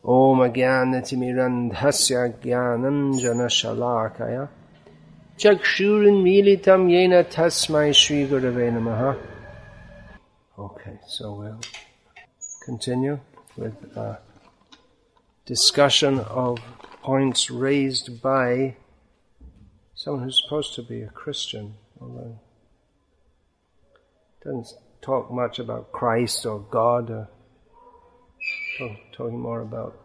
Om Ajnanatirmirandhasya Jnananjana Chakshurinmilitam Yena Tasmai Shri Gurave Namaha. Okay, so we'll continue with discussion of points raised by someone who's supposed to be a Christian, although doesn't talk much about Christ or God, or talking more about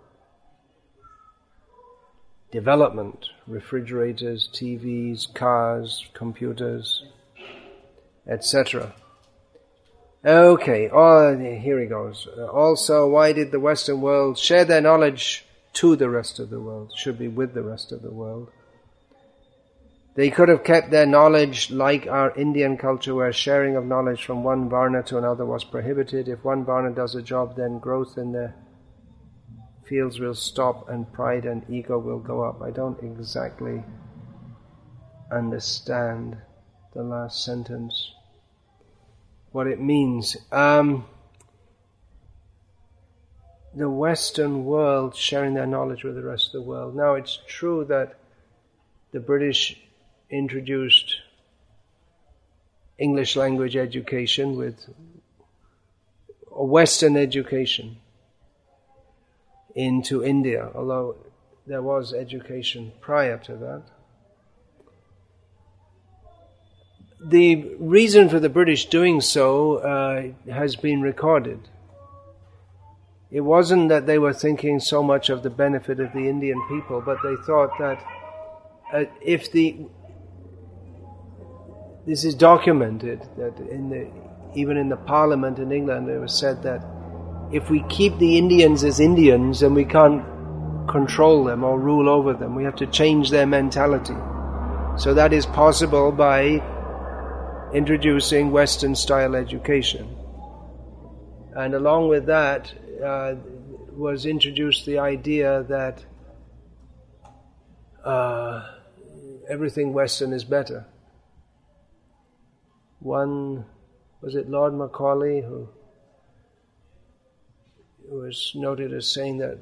development, refrigerators, TVs, cars, computers, etc. Okay, here he goes. Also, why did the Western world share their knowledge to the rest of the world? Should be with the rest of the world. They could have kept their knowledge like our Indian culture, where sharing of knowledge from one varna to another was prohibited. If one varna does a job, then growth in their fields will stop and pride and ego will go up. I don't exactly understand the last sentence, what it means. The Western world sharing their knowledge with the rest of the world. Now, it's true that the British introduced English language education with a Western education into India, although there was education prior to that. The reason for the British doing so has been recorded. It wasn't that they were thinking so much of the benefit of the Indian people, but they thought that this is documented, that even in the Parliament in England it was said that if we keep the Indians as Indians, then we can't control them or rule over them. We have to change their mentality. So that is possible by introducing Western-style education. And along with that was introduced the idea that everything Western is better. One, was it Lord Macaulay, who was noted as saying that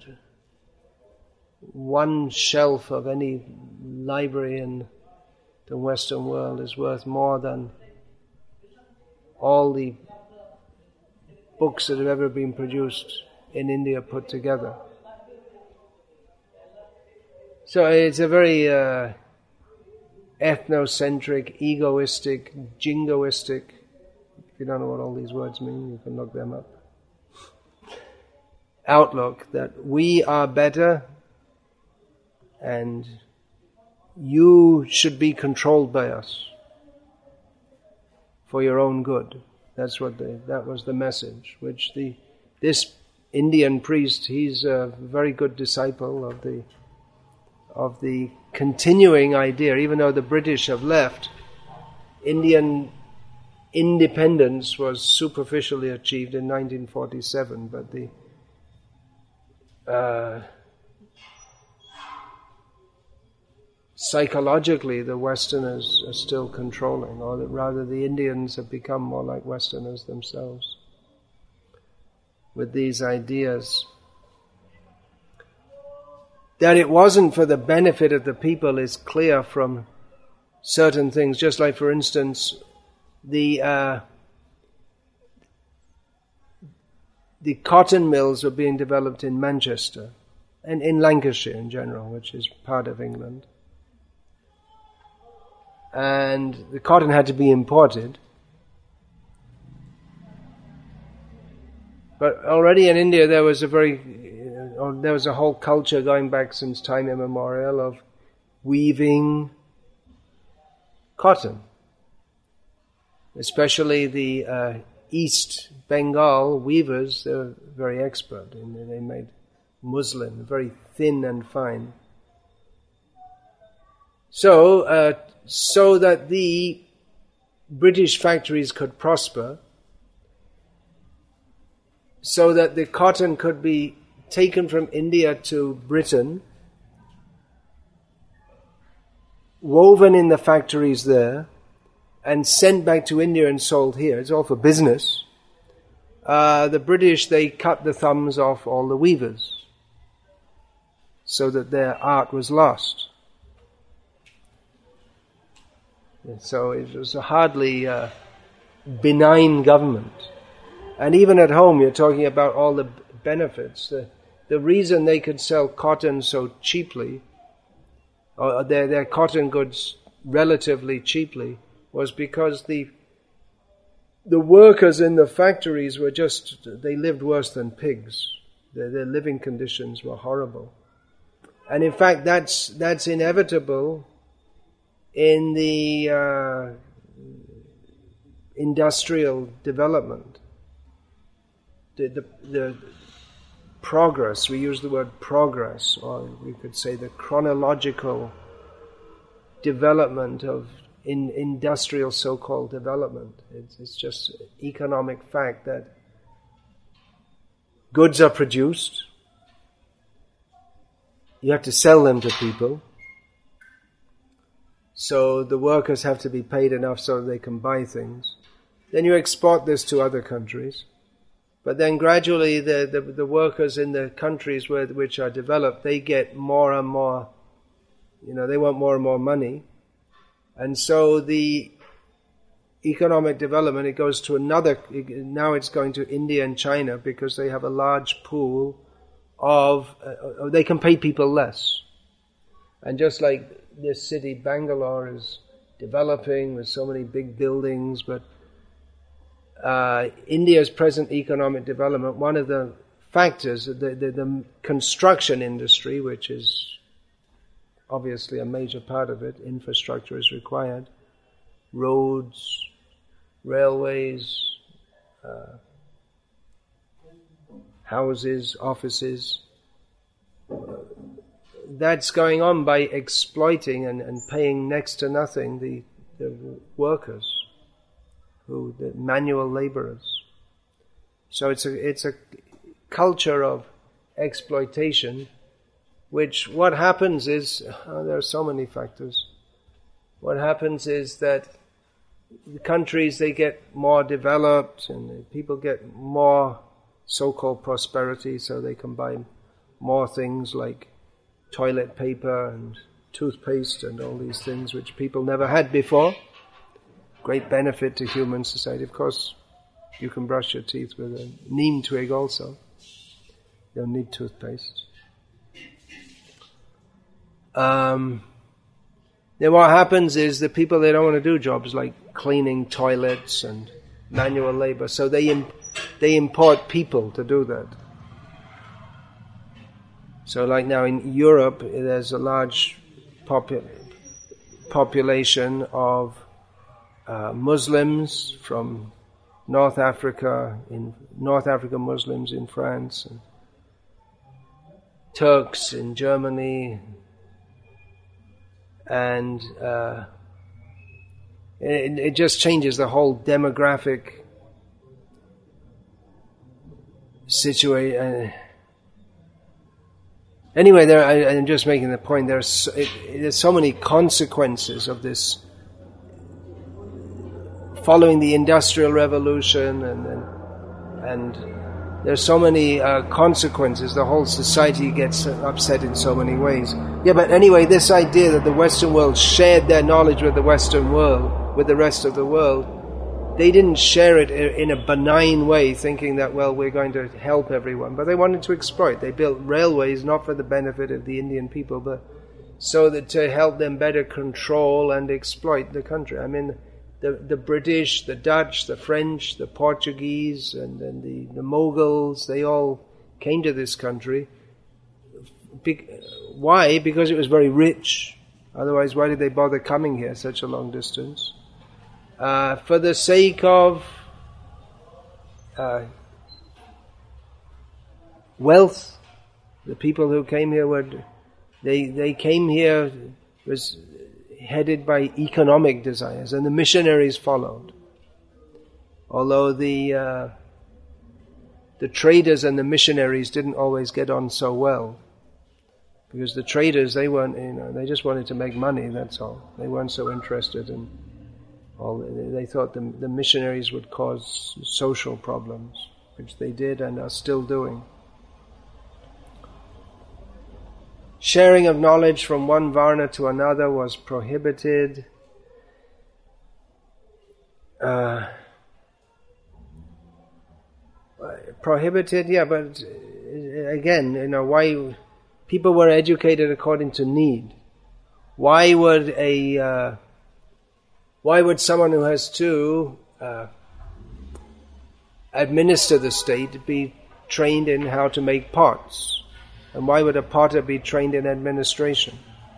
one shelf of any library in the Western world is worth more than all the books that have ever been produced in India put together. So it's a very ethnocentric, egoistic, jingoistic, if you don't know what all these words mean, you can look them up, outlook that we are better and you should be controlled by us for your own good. That was the message, which this Indian priest, he's a very good disciple of the continuing idea. Even though the British have left, Indian independence was superficially achieved in 1947, but psychologically the Westerners are still controlling, or rather the Indians have become more like Westerners themselves with these ideas. That it wasn't for the benefit of the people is clear from certain things, just like, for instance, the cotton mills were being developed in Manchester and in Lancashire in general, which is part of England. And the cotton had to be imported. But already in India there was a whole culture going back since time immemorial of weaving cotton. Especially the East Bengal weavers, they were very expert. They made muslin, very thin and fine. So that the British factories could prosper, so that the cotton could be taken from India to Britain, woven in the factories there, and sent back to India and sold here. It's all for business. The British, they cut the thumbs off all the weavers. so that their art was lost. And so it was a hardly benign government. And even at home, you're talking about all the benefits. The reason they could sell cotton so cheaply, or their cotton goods relatively cheaply, was because the workers in the factories were they lived worse than pigs. Their living conditions were horrible. And in fact, that's inevitable in the industrial development. The progress, we use the word progress, or we could say the chronological development of industrial so-called development. It's just economic fact that goods are produced, you have to sell them to people, so the workers have to be paid enough so they can buy things. Then you export this to other countries. But then gradually the workers in the countries which are developed, they get more and more, they want more and more money. And so the economic development, it goes to now it's going to India and China because they have a large pool of, they can pay people less. And just like this city, Bangalore, is developing with so many big buildings, but India's present economic development, one of the factors, the construction industry, which is obviously a major part of it, infrastructure is required, roads, railways, houses, offices. That's going on by exploiting and paying next to nothing the workers, the manual laborers. So it's a culture of exploitation, which what happens is, there are so many factors. What happens is that the countries, they get more developed and people get more so-called prosperity, so they can buy more things like toilet paper and toothpaste and all these things which people never had before. Great benefit to human society. Of course, you can brush your teeth with a neem twig also. You don't need toothpaste. Then what happens is the people, they don't want to do jobs like cleaning toilets and manual labor, so they import people to do that. So like now in Europe, there's a large population of Muslims from North Africa Muslims in France, and Turks in Germany, and it just changes the whole demographic situation. Anyway, I'm just making the point, there's so many consequences of this following the Industrial Revolution, and there's so many consequences. The whole society gets upset in so many ways. Yeah, but anyway, this idea that the Western world shared their knowledge with the Western world, with the rest of the world, they didn't share it in a benign way, thinking that, well, we're going to help everyone, but they wanted to exploit. They built railways not for the benefit of the Indian people, but so that to help them better control and exploit the country. I mean, the British, the Dutch, the French, the Portuguese, and then the Mughals, they all came to this country. Why? Because it was very rich. Otherwise, why did they bother coming here such a long distance? For the sake of wealth. The people who came here they came here was headed by economic desires, and the missionaries followed. Although the traders and the missionaries didn't always get on so well, because the traders, they weren't, they just wanted to make money, that's all. They weren't so interested in all. They thought the missionaries would cause social problems, which they did and are still doing. Sharing of knowledge from one varna to another was prohibited. Prohibited, yeah, but again, why people were educated according to need. Why would someone who has to administer the state be trained in how to make pots? And why would a potter be trained in administration?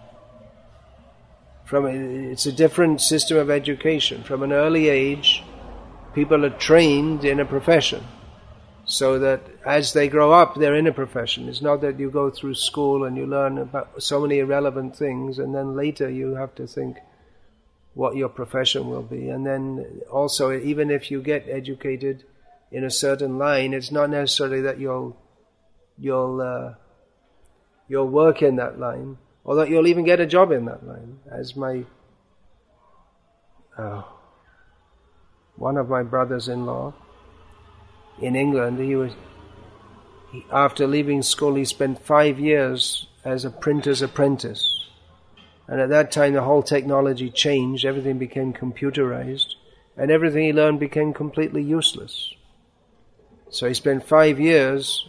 It's a different system of education. From an early age, people are trained in a profession, so that as they grow up, they're in a profession. It's not that you go through school and you learn about so many irrelevant things, and then later you have to think what your profession will be. And then also, even if you get educated in a certain line, it's not necessarily that you'll work in that line, or that you'll even get a job in that line. As one of my brothers-in-law in England, after leaving school, he spent 5 years as a printer's apprentice. And at that time, the whole technology changed. Everything became computerized, and everything he learned became completely useless. So he spent 5 years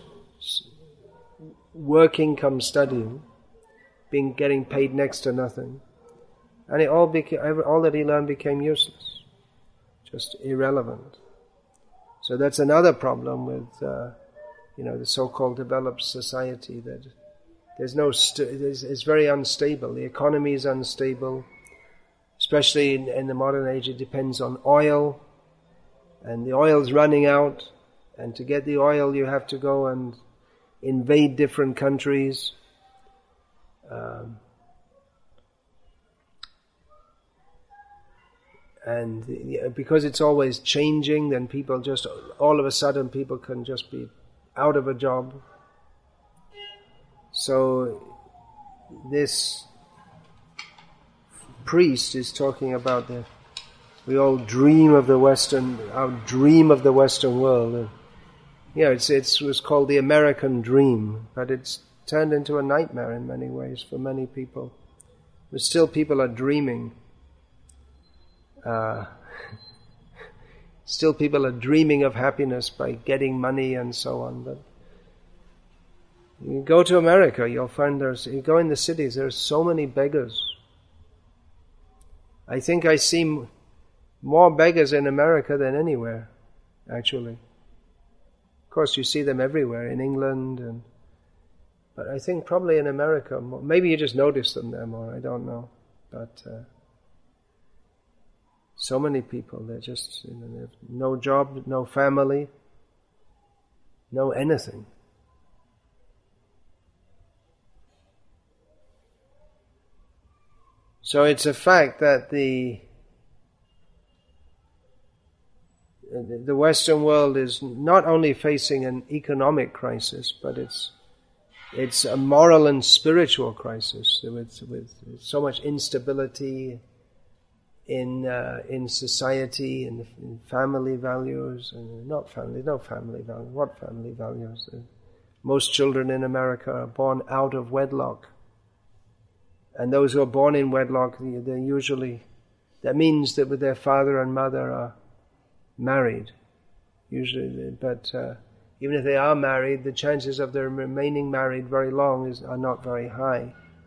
working come studying, getting paid next to nothing, and all that he learned became useless, just irrelevant. So that's another problem with the so-called developed society, that it's very unstable. The economy is unstable, especially in the modern age. It depends on oil, and the oil's running out, and to get the oil you have to go and invade different countries. And because it's always changing, then people just, all of a sudden, people can just be out of a job. So this priest is talking about we all dream of our dream of the Western world. It was called the American dream, but it's turned into a nightmare in many ways for many people. But still people are dreaming. Still people are dreaming of happiness by getting money and so on. But you go to America, you'll find you go in the cities, there's so many beggars. I think I see more beggars in America than anywhere, actually. Of course, you see them everywhere, in England, but I think probably in America more. Maybe you just notice them there more, I don't know. But so many people, they're just, they have no job, no family, no anything. So it's a fact that the Western world is not only facing an economic crisis, but it's a moral and spiritual crisis with so much instability in society, in family values, and no family values. What family values? Most children in America are born out of wedlock, and those who are born in wedlock, they're usually, that means that with their father and mother are married, usually, but even if they are married, the chances of them remaining married very long are not very high.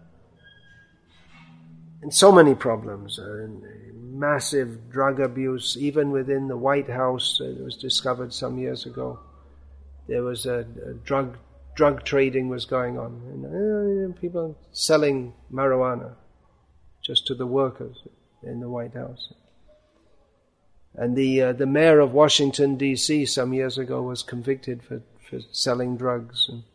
And so many problems, massive drug abuse, even within the White House. It was discovered some years ago. There was a drug trading was going on, and people selling marijuana just to the workers in the White House. And the mayor of Washington, D.C. some years ago was convicted for selling drugs. And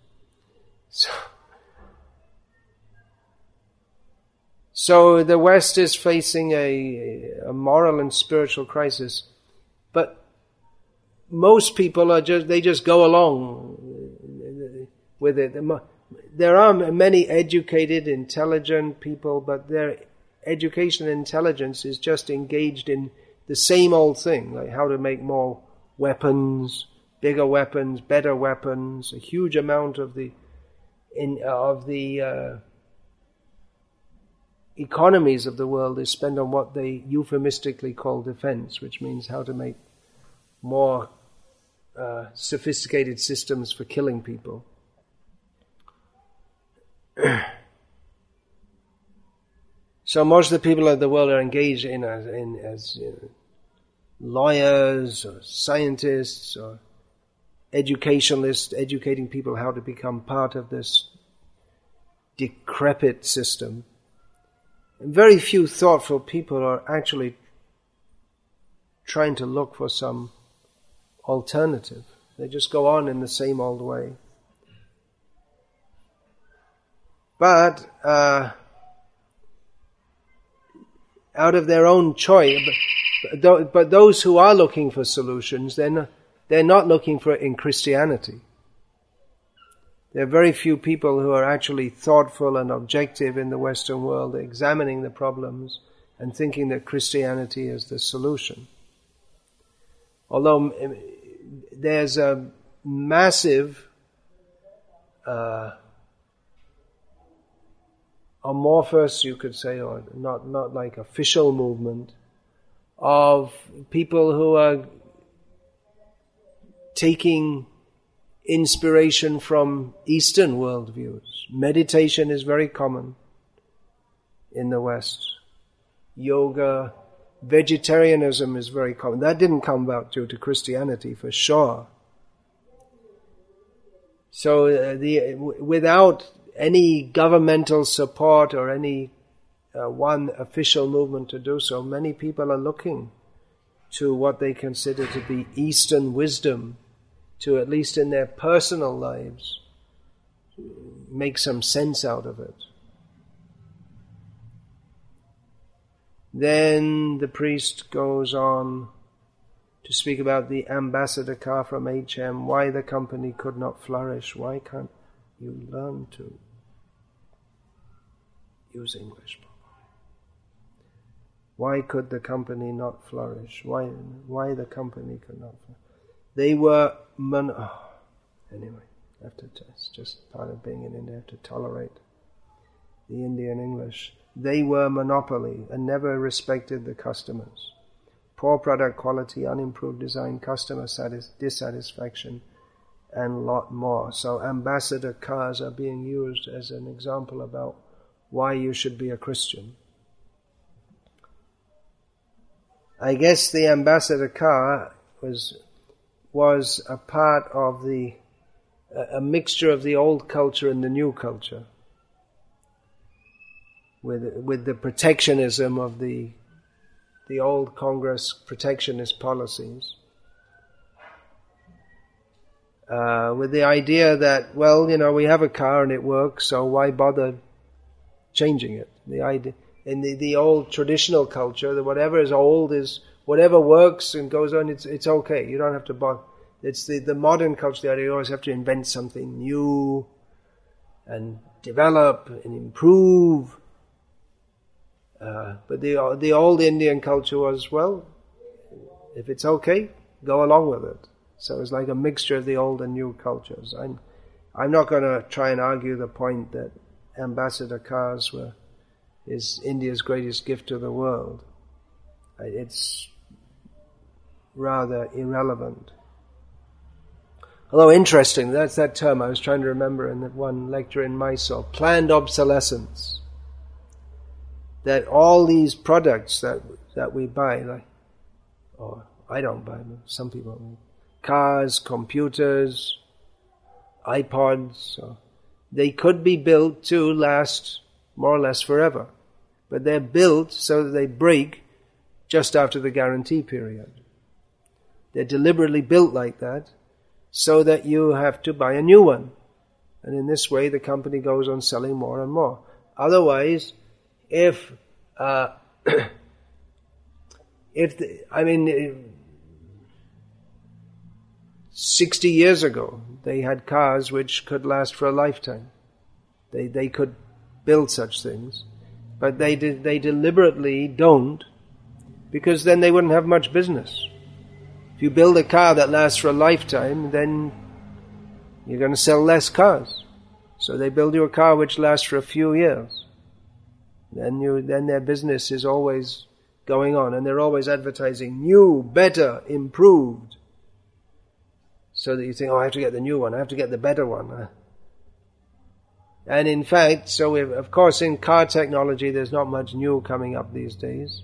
so the West is facing a moral and spiritual crisis, but most people they just go along with it. There are many educated, intelligent people, but their education and intelligence is just engaged in the same old thing, like how to make more weapons, bigger weapons, better weapons. A huge amount of the economies of the world is spent on what they euphemistically call defense, which means how to make more sophisticated systems for killing people. So most of the people of the world are engaged as lawyers or scientists or educationalists, educating people how to become part of this decrepit system. And very few thoughtful people are actually trying to look for some alternative. They just go on in the same old way. But out of their own choice, but those who are looking for solutions, they're not looking for it in Christianity. There are very few people who are actually thoughtful and objective in the Western world, examining the problems and thinking that Christianity is the solution. Although there's a massive amorphous, you could say, or not like official movement of people who are taking inspiration from Eastern worldviews. Meditation is very common in the West. Yoga, vegetarianism is very common. That didn't come about due to Christianity, for sure. So without any governmental support or any one official movement to do so, many people are looking to what they consider to be Eastern wisdom to, at least in their personal lives, make some sense out of it. Then the priest goes on to speak about the ambassador car from HM, why the company could not flourish. Why can't you learn to use English properly? Why could the company not flourish? Why the company could not flourish? They were anyway, it's just part of being in India. I have to tolerate the Indian English. They were monopoly and never respected the customers. Poor product quality, unimproved design, customer dissatisfaction, and a lot more. So ambassador cars are being used as an example about why you should be a Christian. I guess the ambassador car was a part of a mixture of the old culture and the new culture, with the protectionism of the old Congress protectionist policies, with the idea that, well, we have a car and it works, so why bother changing it? The idea in the old traditional culture that whatever is old is whatever works and goes on, it's okay. You don't have to bother. It's the modern culture, the idea you always have to invent something new and develop and improve. But the old Indian culture was, well, if it's okay, go along with it. So it's like a mixture of the old and new cultures. I'm not going to try and argue the point that ambassador cars is India's greatest gift to the world. It's rather irrelevant. Although interesting, that's that term I was trying to remember in that one lecture in Mysore, planned obsolescence. That all these products that we buy, or I don't buy them, some people do, cars, computers, iPods, they could be built to last more or less forever. But they're built so that they break just after the guarantee period. They're deliberately built like that so that you have to buy a new one. And in this way the company goes on selling more and more. Otherwise, if 60 years ago, they had cars which could last for a lifetime. They could build such things, but they deliberately don't, because then they wouldn't have much business. If you build a car that lasts for a lifetime, then you're going to sell less cars. So they build you a car which lasts for a few years. then their business is always going on, and they're always advertising new, better, improved. So that you think, I have to get the new one, I have to get the better one. And in fact, of course in car technology there's not much new coming up these days.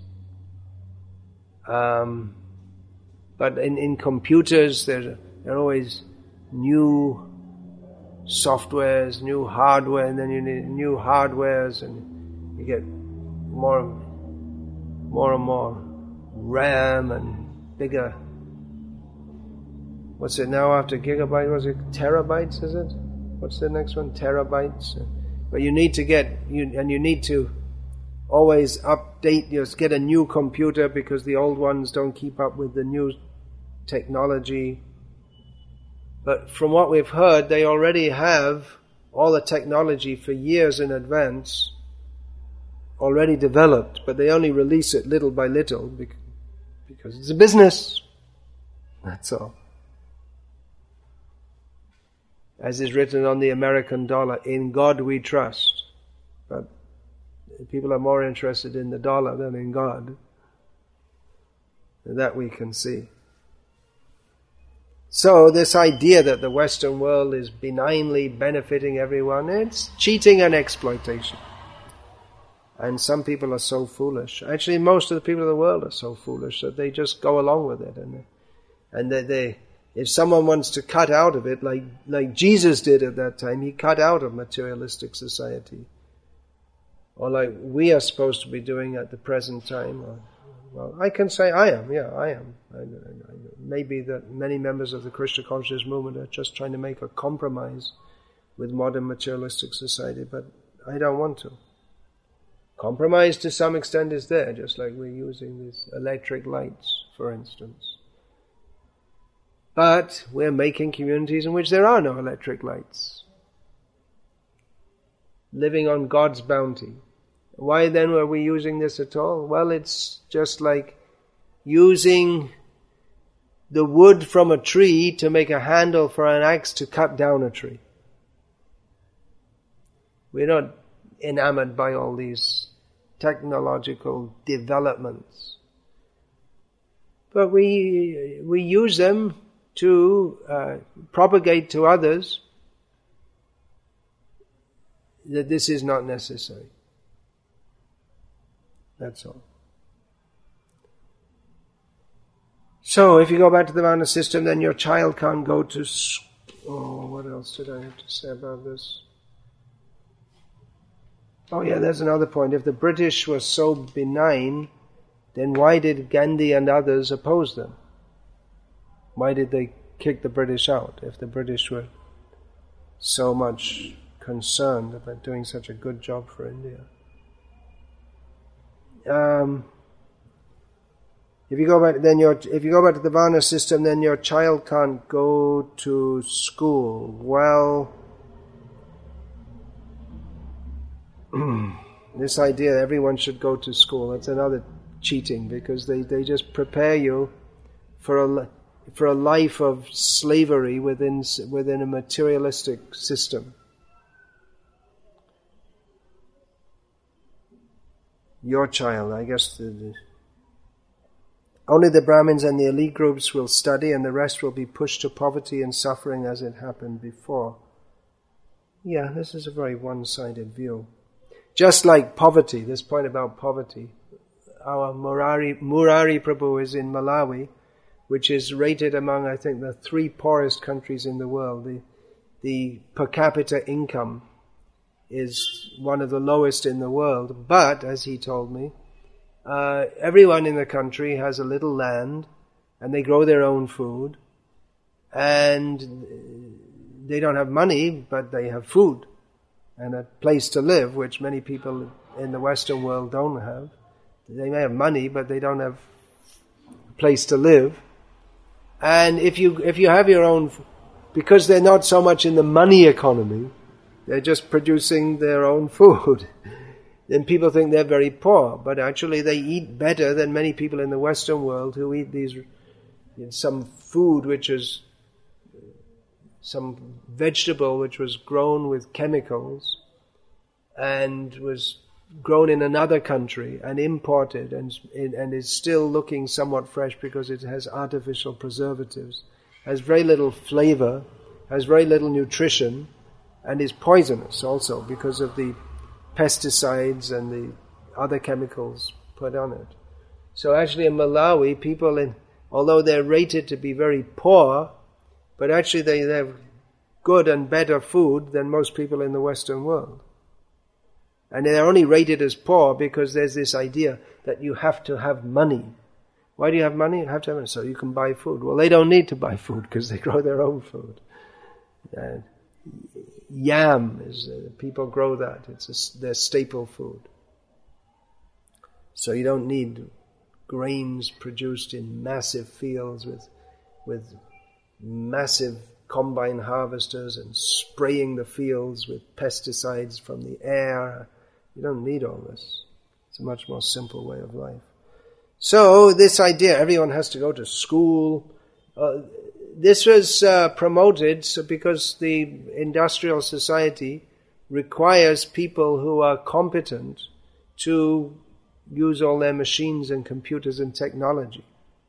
But in computers there are always new softwares, new hardware, and then you need new hardwares, and you get more and more RAM and bigger. What's it now after gigabyte? Was it terabytes, is it? What's the next one? Terabytes. But you need to always update, get a new computer because the old ones don't keep up with the new technology. But from what we've heard, they already have all the technology for years in advance already developed, but they only release it little by little because it's a business. That's all. As is written on the American dollar, in God we trust. But people are more interested in the dollar than in God. That we can see. So this idea that the Western world is benignly benefiting everyone, it's cheating and exploitation. And some people are so foolish. Actually, most of the people in the world are so foolish that they just go along with it. And if someone wants to cut out of it, like Jesus did at that time, he cut out of materialistic society. Or like we are supposed to be doing at the present time. Well, I can say I am. Yeah, I am. Maybe that many members of the Krishna consciousness movement are just trying to make a compromise with modern materialistic society, but I don't want to. Compromise to some extent is there, just like we're using these electric lights, for instance. But we're making communities in which there are no electric lights. Living on God's bounty. Why then were we using this at all? Well, it's just like using the wood from a tree to make a handle for an axe to cut down a tree. We're not enamored by all these technological developments. But we use them to propagate to others that this is not necessary. That's all. So, if you go back to the Varna system, then your child can't go to what else did I have to say about this? Oh yeah, there's another point. If the British were so benign, then why did Gandhi and others oppose them? Why did they kick the British out if the British were so much concerned about doing such a good job for India? If you go back to the Varna system, then your child can't go to school. Well, this idea that everyone should go to school, that's another cheating, because they just prepare you for a life of slavery within a materialistic system. Your child, I guess, only the Brahmins and the elite groups will study, and the rest will be pushed to poverty and suffering as it happened before. Yeah, this is a very one-sided view. Just like poverty, this point about poverty. Our Murari Prabhu is in Malawi, which is rated among, I think, the 3 poorest countries in the world. The per capita income is one of the lowest in the world, but, as he told me, everyone in the country has a little land, and they grow their own food, and they don't have money, but they have food and a place to live, which many people in the Western world don't have. They may have money, but they don't have a place to live. And if you have your own, because they're not so much in the money economy, they're just producing their own food, then people think they're very poor. But actually they eat better than many people in the Western world who eat some food which is some vegetable which was grown with chemicals and was grown in another country and imported and is still looking somewhat fresh because it has artificial preservatives, has very little flavor, has very little nutrition, and is poisonous also because of the pesticides and the other chemicals put on it. So actually in Malawi, people, although they're rated to be very poor, but actually they have good and better food than most people in the Western world. And they're only rated as poor because there's this idea that you have to have money. Why do you have money? You have to have money so you can buy food. Well, they don't need to buy food because they grow their own food. Yam people grow that. It's their staple food. So you don't need grains produced in massive fields with massive combine harvesters and spraying the fields with pesticides from the air. You don't need all this. It's a much more simple way of life. So this idea, everyone has to go to school. This was promoted because the industrial society requires people who are competent to use all their machines and computers and technology.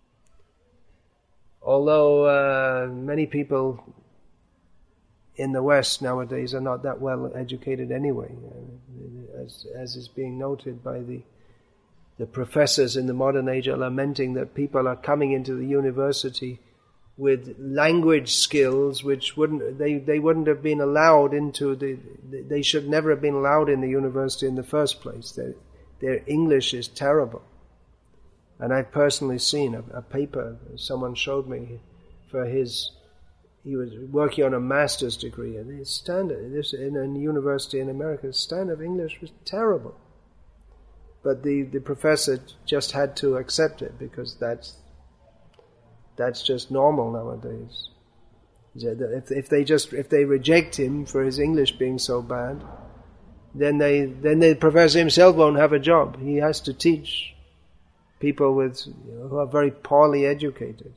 Although many people in the West nowadays are not that well educated anyway, as is being noted by the professors in the modern age are lamenting that people are coming into the university with language skills which they wouldn't have been allowed into they should never have been allowed in the university in the first place. Their English is terrible. And I've personally seen a paper someone showed me for he was working on a master's degree, and his standard, this in a university in America, his standard of English was terrible. But the professor just had to accept it because that's just normal nowadays. If they reject him for his English being so bad, then the professor himself won't have a job. He has to teach people who are very poorly educated.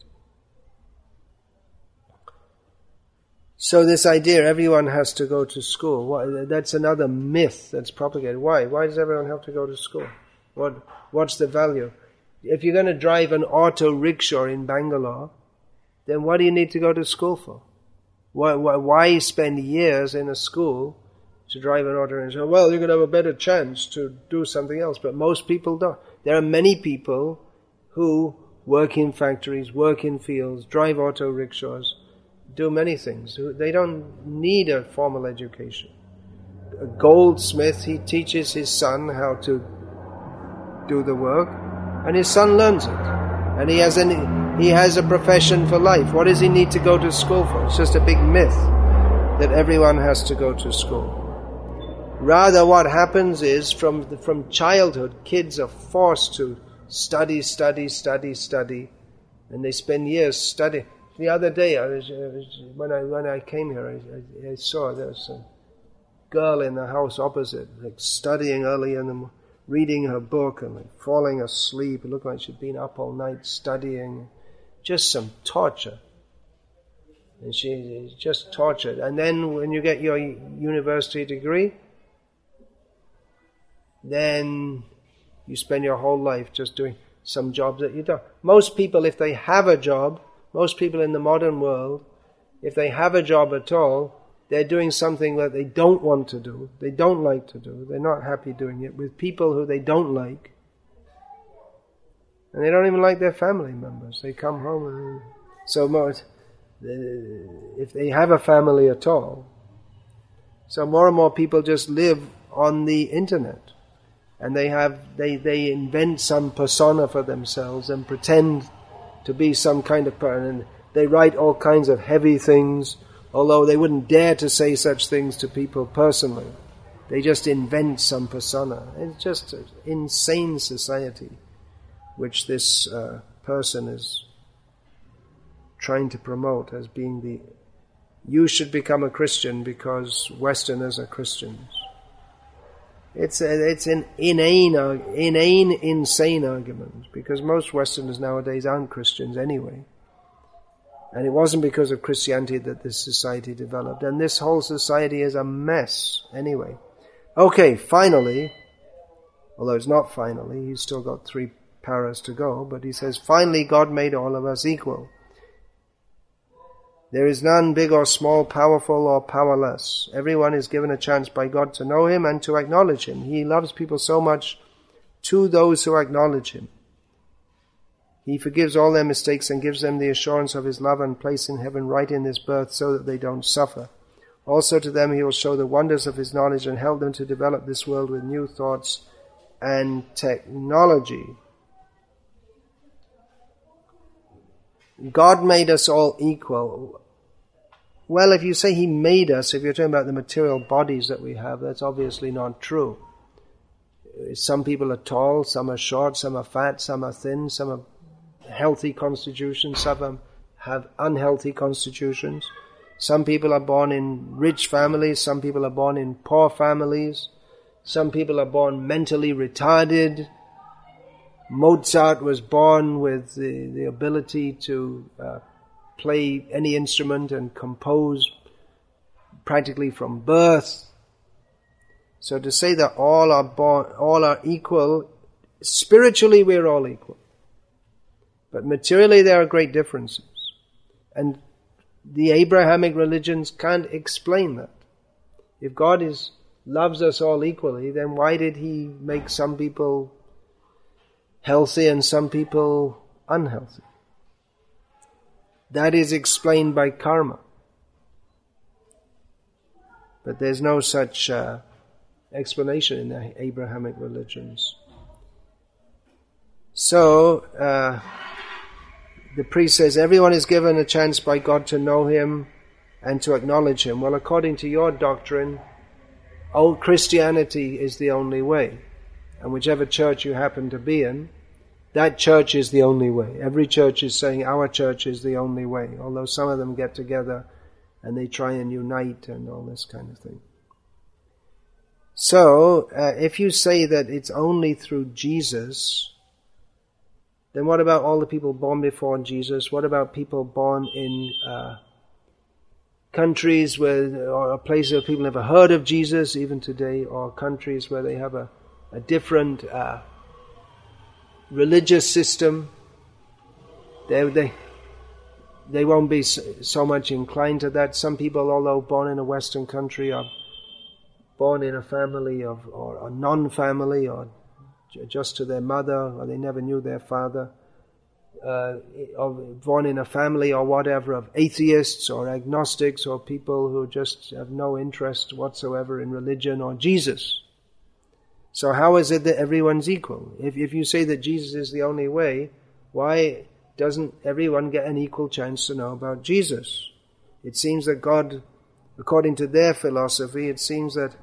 So this idea, everyone has to go to school, that's another myth that's propagated. Why? Why does everyone have to go to school? What's the value? If you're going to drive an auto rickshaw in Bangalore, then what do you need to go to school for? Why spend years in a school to drive an auto rickshaw? Well, you're going to have a better chance to do something else, but most people don't. There are many people who work in factories, work in fields, drive auto rickshaws, do many things. They don't need a formal education. A goldsmith, he teaches his son how to do the work, and his son learns it. And he has a profession for life. What does he need to go to school for? It's just a big myth that everyone has to go to school. Rather, what happens is from childhood, kids are forced to study, and they spend years studying. The other day, when I came here, I saw there's a girl in the house opposite, studying early in the morning, reading her book and falling asleep. It looked like she'd been up all night studying. Just some torture. And she's just tortured. And then when you get your university degree, then you spend your whole life just doing some jobs that you don't. Most people, if they have a job, most people in the modern world, if they have a job at all, they're doing something that they don't want to do, they don't like to do, they're not happy doing it, with people who they don't like, and they don't even like their family members. They come home and if they have a family at all. So more and more people just live on the internet, and they invent some persona for themselves and pretend to be some kind of person, and they write all kinds of heavy things, although they wouldn't dare to say such things to people personally. They just invent some persona. It's just an insane society which this person is trying to promote as being you should become a Christian because Westerners are Christians. It's an insane argument, because most Westerners nowadays aren't Christians anyway. And it wasn't because of Christianity that this society developed. And this whole society is a mess anyway. Okay, finally, Although it's not finally, he's still got 3 paras to go, but he says, finally God made all of us equal. There is none big or small, powerful or powerless. Everyone is given a chance by God to know Him and to acknowledge Him. He loves people so much to those who acknowledge Him. He forgives all their mistakes and gives them the assurance of His love and place in heaven right in this birth so that they don't suffer. Also to them He will show the wonders of His knowledge and help them to develop this world with new thoughts and technology. God made us all equal. Well, if you say He made us, if you're talking about the material bodies that we have, that's obviously not true. Some people are tall, some are short, some are fat, some are thin, some are healthy constitutions, some have unhealthy constitutions. Some people are born in rich families, some people are born in poor families, some people are born mentally retarded. Mozart was born with the ability to play any instrument and compose practically from birth. So to say that all are equal, spiritually we're all equal. But materially there are great differences. And the Abrahamic religions can't explain that. If God loves us all equally, then why did He make some people healthy and some people unhealthy? That is explained by karma. But there's no such explanation in the Abrahamic religions. So, the priest says, everyone is given a chance by God to know Him and to acknowledge Him. Well, according to your doctrine, old Christianity is the only way. And whichever church you happen to be in, that church is the only way. Every church is saying our church is the only way, although some of them get together and they try and unite and all this kind of thing. So, if you say that it's only through Jesus, then what about all the people born before Jesus? What about people born in countries or places where people never heard of Jesus, even today, or countries where they have a different religious system? They won't be so much inclined to that. Some people, although born in a Western country, are born in a family or a non-family, or just to their mother, or they never knew their father, or born in a family or whatever of atheists or agnostics or people who just have no interest whatsoever in religion or Jesus. So how is it that everyone's equal? If you say that Jesus is the only way, why doesn't everyone get an equal chance to know about Jesus? It seems that God, according to their philosophy, it seems that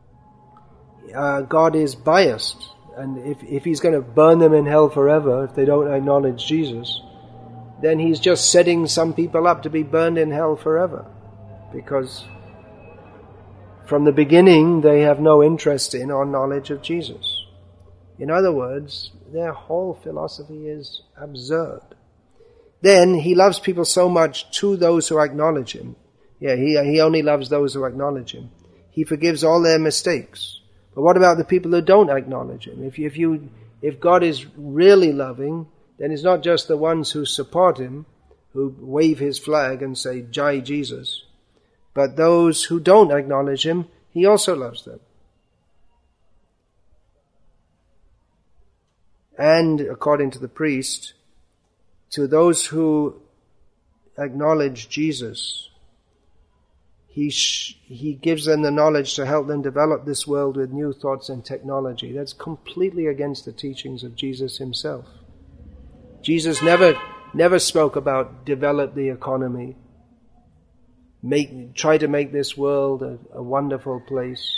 God is biased. And if He's going to burn them in hell forever, if they don't acknowledge Jesus, then He's just setting some people up to be burned in hell forever. Because from the beginning, they have no interest in or knowledge of Jesus. In other words, their whole philosophy is absurd. Then He loves people so much to those who acknowledge Him. Yeah, He only loves those who acknowledge Him. He forgives all their mistakes. But what about the people who don't acknowledge Him? If God is really loving, then it's not just the ones who support Him, who wave His flag and say, Jai Jesus. But those who don't acknowledge Him, He also loves them. And according to the priest, to those who acknowledge Jesus, He gives them the knowledge to help them develop this world with new thoughts and technology. That's completely against the teachings of Jesus Himself. Jesus never spoke about develop the economy, try to make this world a wonderful place.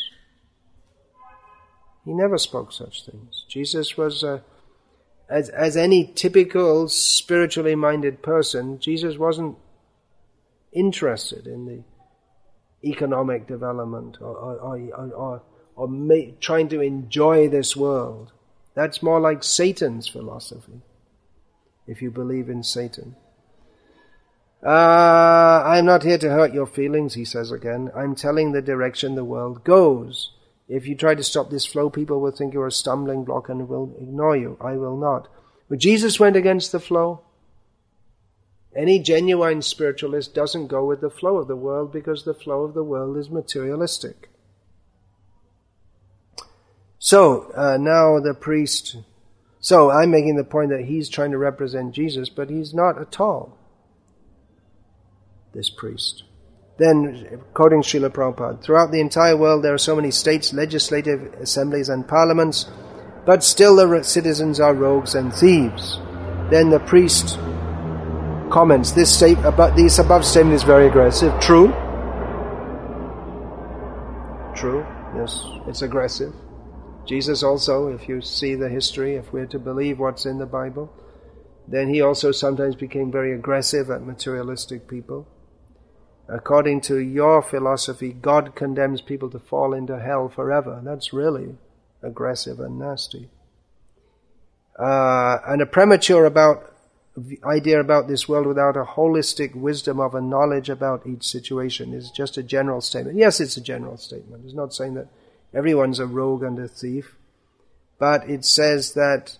He never spoke such things. Jesus was, as any typical spiritually minded person, Jesus wasn't interested in the economic development or trying to enjoy this world. That's more like Satan's philosophy, if you believe in Satan. I'm not here to hurt your feelings, he says again. I'm telling the direction the world goes. If you try to stop this flow, people will think you're a stumbling block and will ignore you. I will not. But Jesus went against the flow. Any genuine spiritualist doesn't go with the flow of the world because the flow of the world is materialistic. So, now the priest... So, I'm making the point that he's trying to represent Jesus, but he's not at all, this priest. Then, quoting Srila Prabhupada, throughout the entire world there are so many states, legislative assemblies and parliaments, but still the citizens are rogues and thieves. Then the priest comments, this above statement is very aggressive. True. True, yes, it's aggressive. Jesus also, if you see the history, if we're to believe what's in the Bible, then he also sometimes became very aggressive at materialistic people. According to your philosophy, God condemns people to fall into hell forever. That's really aggressive and nasty. And a premature idea about this world without a holistic wisdom of a knowledge about each situation is just a general statement. Yes, it's a general statement. It's not saying that everyone's a rogue and a thief, but it says that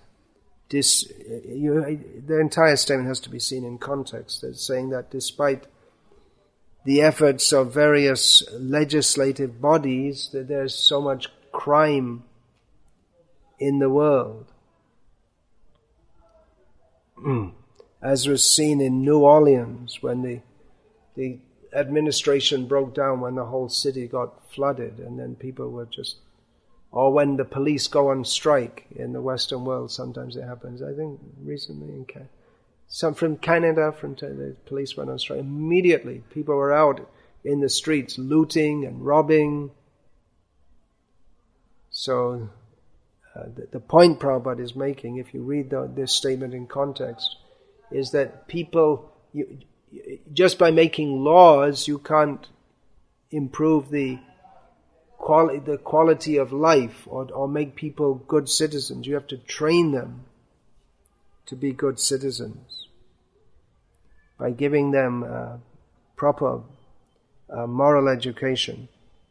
the entire statement has to be seen in context. It's saying that despite the efforts of various legislative bodies, that there's so much crime in the world. As was seen in New Orleans when the administration broke down, when the whole city got flooded, and then people were just... Or when the police go on strike in the Western world, sometimes it happens. I think recently from Canada, the police went on strike. Immediately, people were out in the streets looting and robbing. So, the point Prabhupada is making, if you read this statement in context, is that people, just by making laws, you can't improve the quality of life or make people good citizens. You have to train them to be good citizens by giving them proper moral education.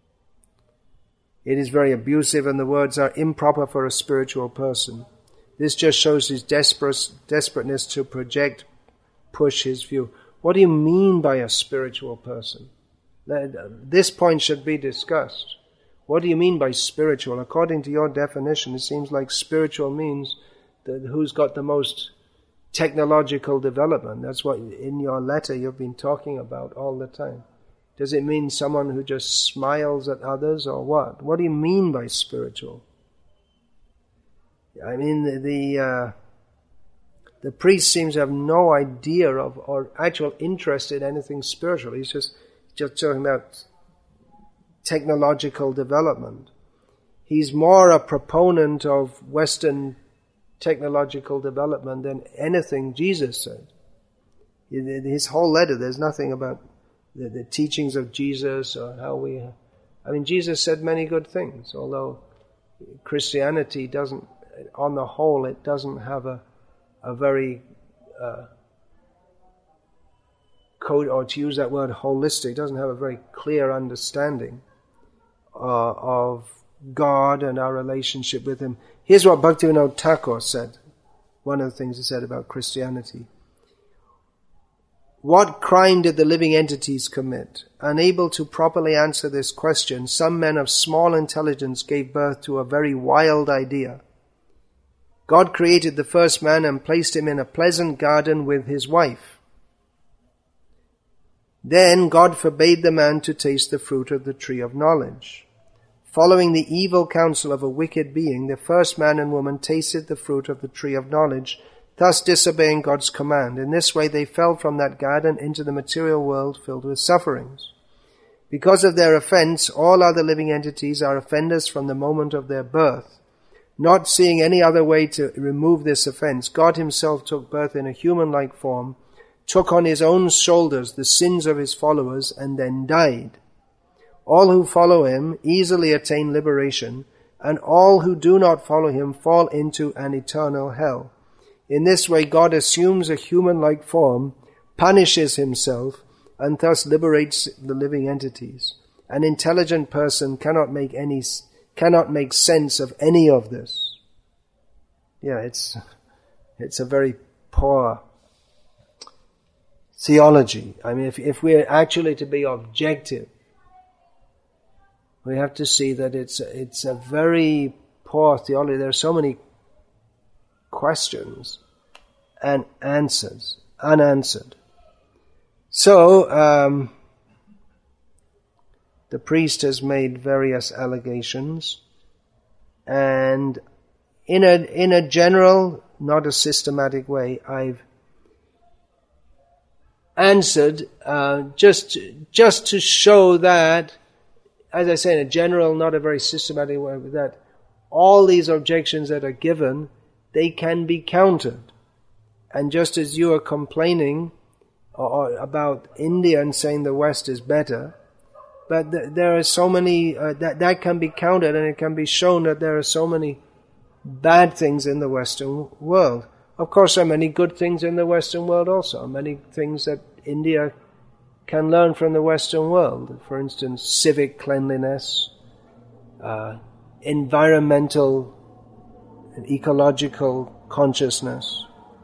It is very abusive and the words are improper for a spiritual person. This just shows his desperateness to push his view. What do you mean by a spiritual person? This point should be discussed. What do you mean by spiritual? According to your definition, it seems like spiritual means who's got the most technological development. That's what in your letter you've been talking about all the time. Does it mean someone who just smiles at others or what? What do you mean by spiritual? I mean, the priest seems to have no idea of or actual interest in anything spiritual. He's just talking about technological development. He's more a proponent of Western technological development than anything Jesus said. In his whole letter, there's nothing about the teachings of Jesus or how we... I mean, Jesus said many good things, although Christianity doesn't, on the whole, it doesn't have a very... or to use that word holistic, doesn't have a very clear understanding of God and our relationship with Him. Here's what Bhaktivinoda Thakur said. One of the things he said about Christianity. What crime did the living entities commit? Unable to properly answer this question, some men of small intelligence gave birth to a very wild idea. God created the first man and placed him in a pleasant garden with his wife. Then God forbade the man to taste the fruit of the tree of knowledge. Following the evil counsel of a wicked being, the first man and woman tasted the fruit of the tree of knowledge, thus disobeying God's command. In this way they fell from that garden into the material world filled with sufferings. Because of their offense, all other living entities are offenders from the moment of their birth. Not seeing any other way to remove this offense, God Himself took birth in a human-like form, took on His own shoulders the sins of His followers, and then died. All who follow Him easily attain liberation, and all who do not follow Him fall into an eternal hell. In this way, God assumes a human-like form, punishes Himself, and thus liberates the living entities. An intelligent person cannot cannot make sense of any of this. Yeah, it's a very poor theology. I mean, if we're actually to be objective, we have to see that it's a very poor theology. There are so many questions and answers unanswered. So the priest has made various allegations, and in a general, not a systematic way, I've answered just to show that, as I say, in a general, not a very systematic way, that all these objections that are given, they can be countered. And just as you are complaining about India and saying the West is better, but there are so many, that can be countered, and it can be shown that there are so many bad things in the Western world. Of course, there are many good things in the Western world also, many things that India can learn from the Western world. For instance, civic cleanliness, environmental and ecological consciousness,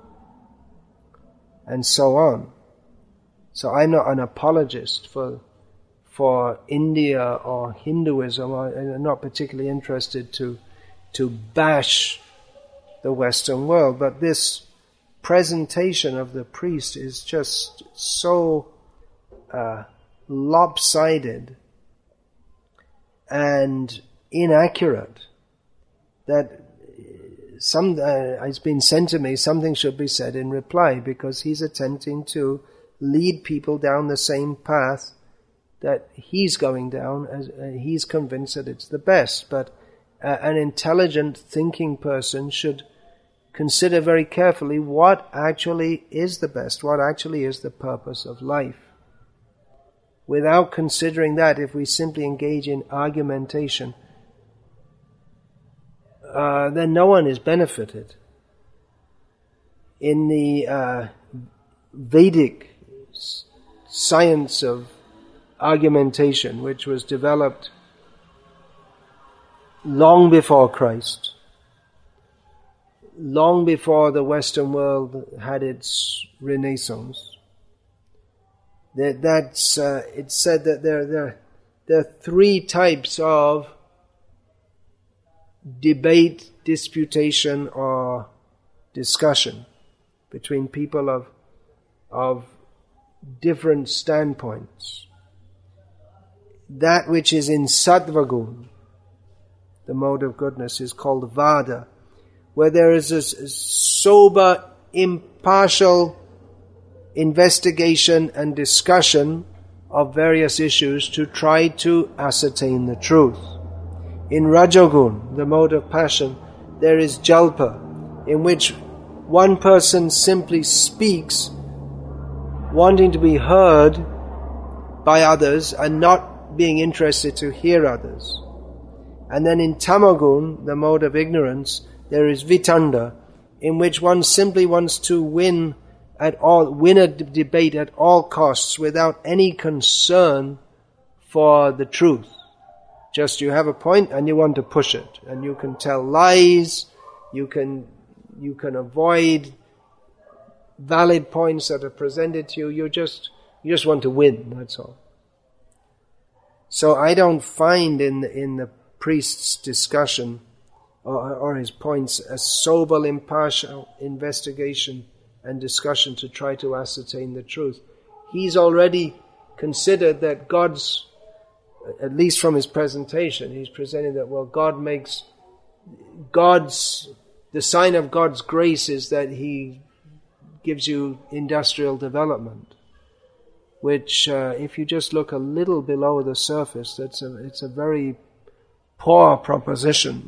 and so on. So I'm not an apologist for India or Hinduism. I'm not particularly interested to bash the Western world, but this presentation of the priest is just so lopsided and inaccurate that it's been said to me something should be said in reply, because he's attempting to lead people down the same path that he's going down, as he's convinced that it's the best. But an intelligent thinking person should consider very carefully what actually is the best, what actually is the purpose of life. Without considering that, if we simply engage in argumentation, then no one is benefited. In the Vedic science of argumentation, which was developed long before Christ, long before the Western world had its renaissance, it's said that there are three types of debate, disputation, or discussion between people of different standpoints. That which is in Sattva-gun, the mode of goodness, is called Vada, where there is a sober, impartial investigation and discussion of various issues to try to ascertain the truth. In Rajogun, the mode of passion, there is Jalpa, in which one person simply speaks, wanting to be heard by others and not being interested to hear others. And then in Tamagun, the mode of ignorance, there is Vitanda, in which one simply wants to win a debate at all costs without any concern for the truth. Just you have a point and you want to push it, and you can tell lies, you can avoid valid points that are presented to you. You just want to win, that's all. So I don't find in the priest's discussion or his points a sober, impartial investigation and discussion to try to ascertain the truth. He's already considered that God's, at least from his presentation, he's presenting that, well, the sign of God's grace is that he gives you industrial development, which if you just look a little below the surface, it's a very poor proposition.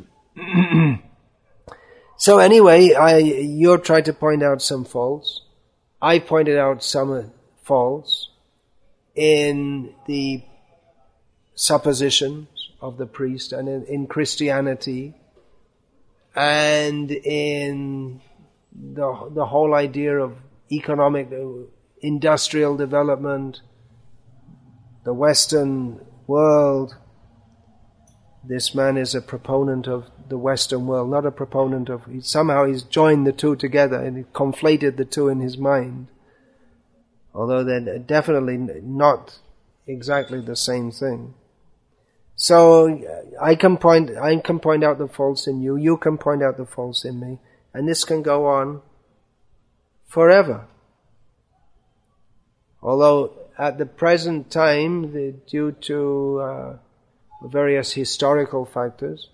So anyway, you're trying to point out some faults. I pointed out some faults in the suppositions of the priest and in Christianity, and in the whole idea of economic, industrial development, the Western world this man is a proponent of the Western world, not a proponent of... Somehow he's joined the two together and he conflated the two in his mind. Although they're definitely not exactly the same thing. So I can point out the faults in you, you can point out the faults in me, and this can go on forever. Although at the present time, due to various historical factors,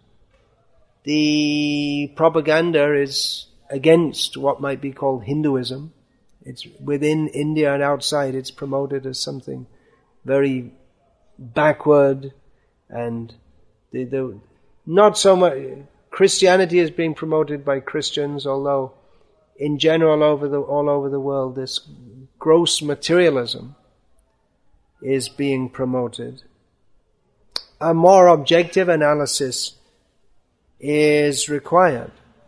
the propaganda is against what might be called Hinduism. It's within India and outside, it's promoted as something very backward, and the not so much Christianity is being promoted by Christians, although in general all over the world this gross materialism is being promoted. A more objective analysis is required.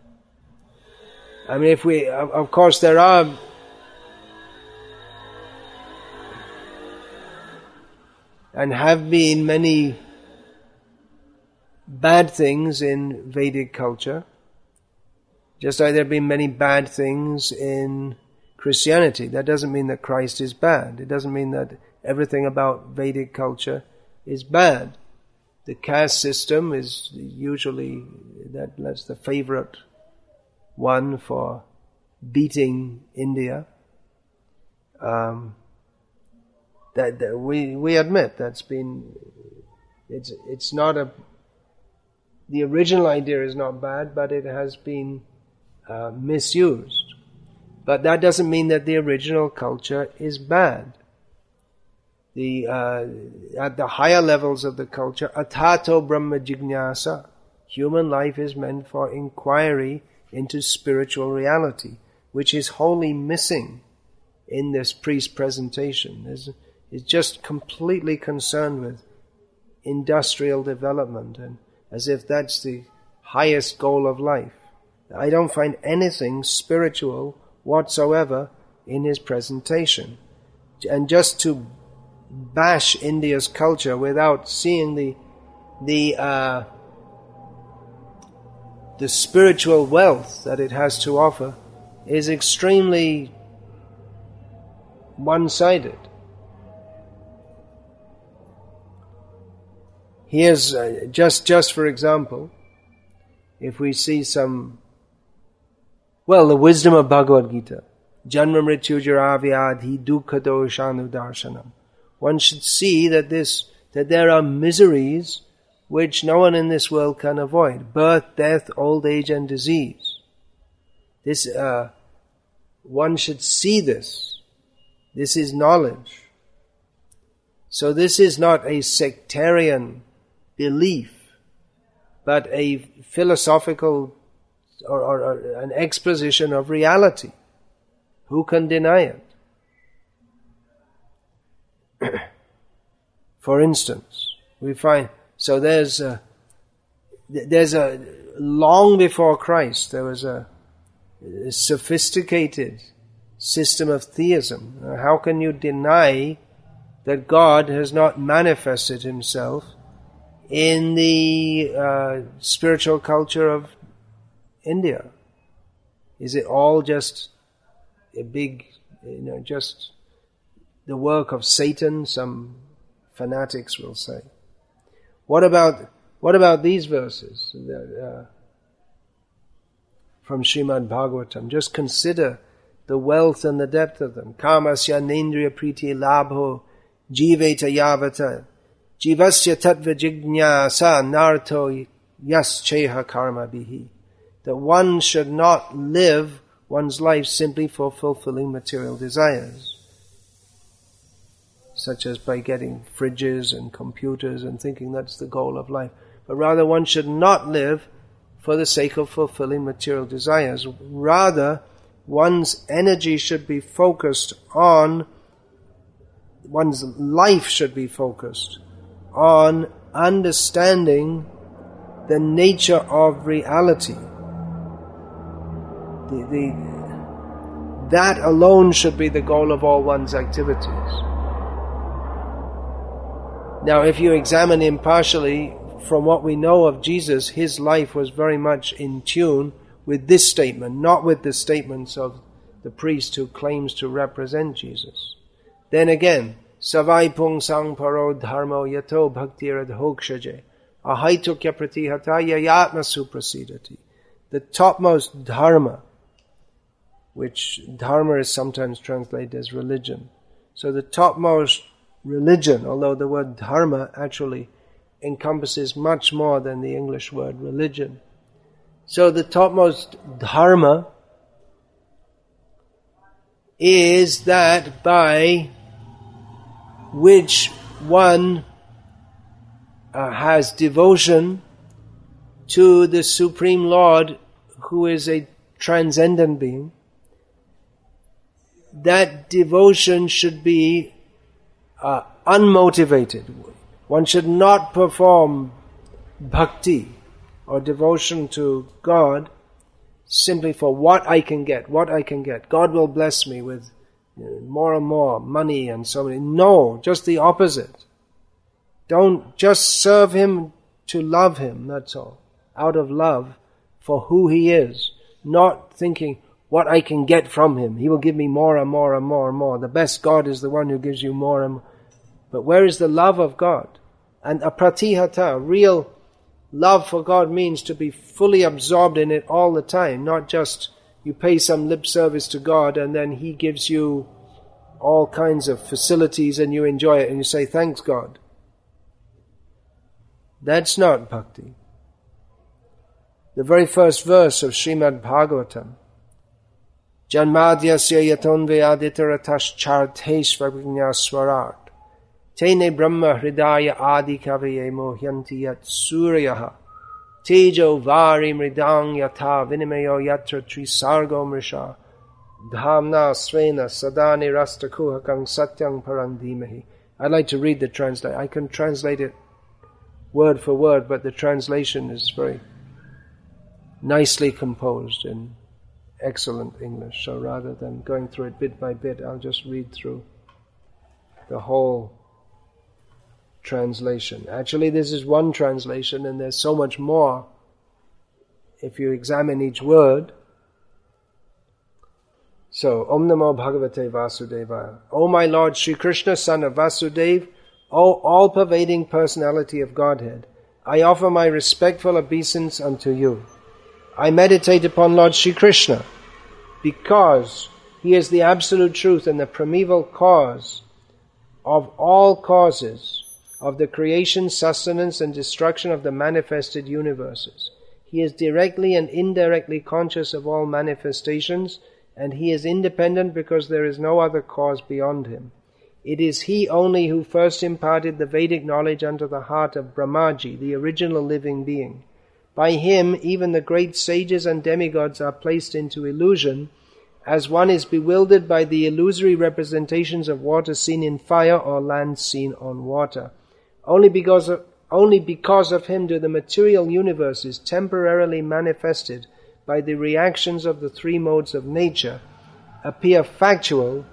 I mean, of course there are and have been many bad things in Vedic culture, just like there have been many bad things in Christianity. That doesn't mean that Christ is bad. It doesn't mean that everything about Vedic culture is bad. The caste system is usually, that's the favorite one for beating India. That we admit that's been, it's not the original idea is not bad, but it has been misused. But that doesn't mean that the original culture is bad. At the higher levels of the culture, atato brahma jignasa, human life is meant for inquiry into spiritual reality, which is wholly missing in this priest presentation. Is just completely concerned with industrial development, and as if that's the highest goal of life. I don't find anything spiritual whatsoever in his presentation. And just to bash India's culture without seeing the spiritual wealth that it has to offer is extremely one-sided. Here's, just for example, if we see the wisdom of Bhagavad Gita, Janma Mrityu Jara Vyadhi Dukkha Doshanu Darshanam. One should see that there are miseries which no one in this world can avoid. Birth, death, old age and disease. One should see this. This is knowledge. So this is not a sectarian belief, but a philosophical or an exposition of reality. Who can deny it? For instance, we find, so there's a long before Christ, there was a sophisticated system of theism. How can you deny that God has not manifested himself in the spiritual culture of India? Is it all just a big, just the work of Satan, some fanatics will say? What about these verses from Srimad Bhagavatam? Just consider the wealth and the depth of them. Kamasya nendriya priti labho jiveta yavata jivasya tattva jignasa narto yas cheha karma bihi. That one should not live one's life simply for fulfilling material desires, such as by getting fridges and computers and thinking that's the goal of life. But rather one should not live for the sake of fulfilling material desires. Rather, one's energy should be focused on, one's life should be focused on understanding the nature of reality. That alone should be the goal of all one's activities. Now, if you examine impartially from what we know of Jesus, his life was very much in tune with this statement, not with the statements of the priest who claims to represent Jesus. Then again, Savai pung sang paro dharmo yato bhaktirad hokshaje ahaitukya pratihataya yatma suprasidati. The topmost dharma, which dharma is sometimes translated as religion. So the topmost religion, although the word dharma actually encompasses much more than the English word religion. So the topmost dharma is that by which one has devotion to the Supreme Lord, who is a transcendent being. That devotion should be unmotivated. One should not perform bhakti or devotion to God simply for what I can get. God will bless me with more and more money and so many. No, just the opposite. Don't just serve Him to love Him, that's all. Out of love for who He is. Not thinking what I can get from Him. He will give me more and more and more and more. The best God is the one who gives you more and more. But where is the love of God? And a pratihata, real love for God, means to be fully absorbed in it all the time, not just you pay some lip service to God and then He gives you all kinds of facilities and you enjoy it and you say, thanks God. That's not bhakti. The very first verse of Srimad Bhagavatam, Janmadhyasya yatonve aditaratas charteshvagnya swarat Tene brahma hridaya adi kavaye mohyanti yat suryaha Tejo vari mridang yata vinimayo yatra trisargo mrisha Dhamna svena sadani rastakuhakang satyang parandimahi. I'd like to read the translation. I can translate it word for word, but the translation is very nicely composed in excellent English. So rather than going through it bit by bit, I'll just read through the whole translation. Actually, this is one translation and there's so much more if you examine each word. So, Om Namo Bhagavate Vasudevaya. O my Lord Sri Krishna, son of Vasudeva, O all-pervading personality of Godhead, I offer my respectful obeisance unto you. I meditate upon Lord Sri Krishna because He is the absolute truth and the primeval cause of all causes of the creation, sustenance and destruction of the manifested universes. He is directly and indirectly conscious of all manifestations, and He is independent because there is no other cause beyond Him. It is He only who first imparted the Vedic knowledge unto the heart of Brahmaji, the original living being. By Him, even the great sages and demigods are placed into illusion, as one is bewildered by the illusory representations of water seen in fire or land seen on water. Only because of Him do the material universes temporarily manifested by the reactions of the three modes of nature appear factual,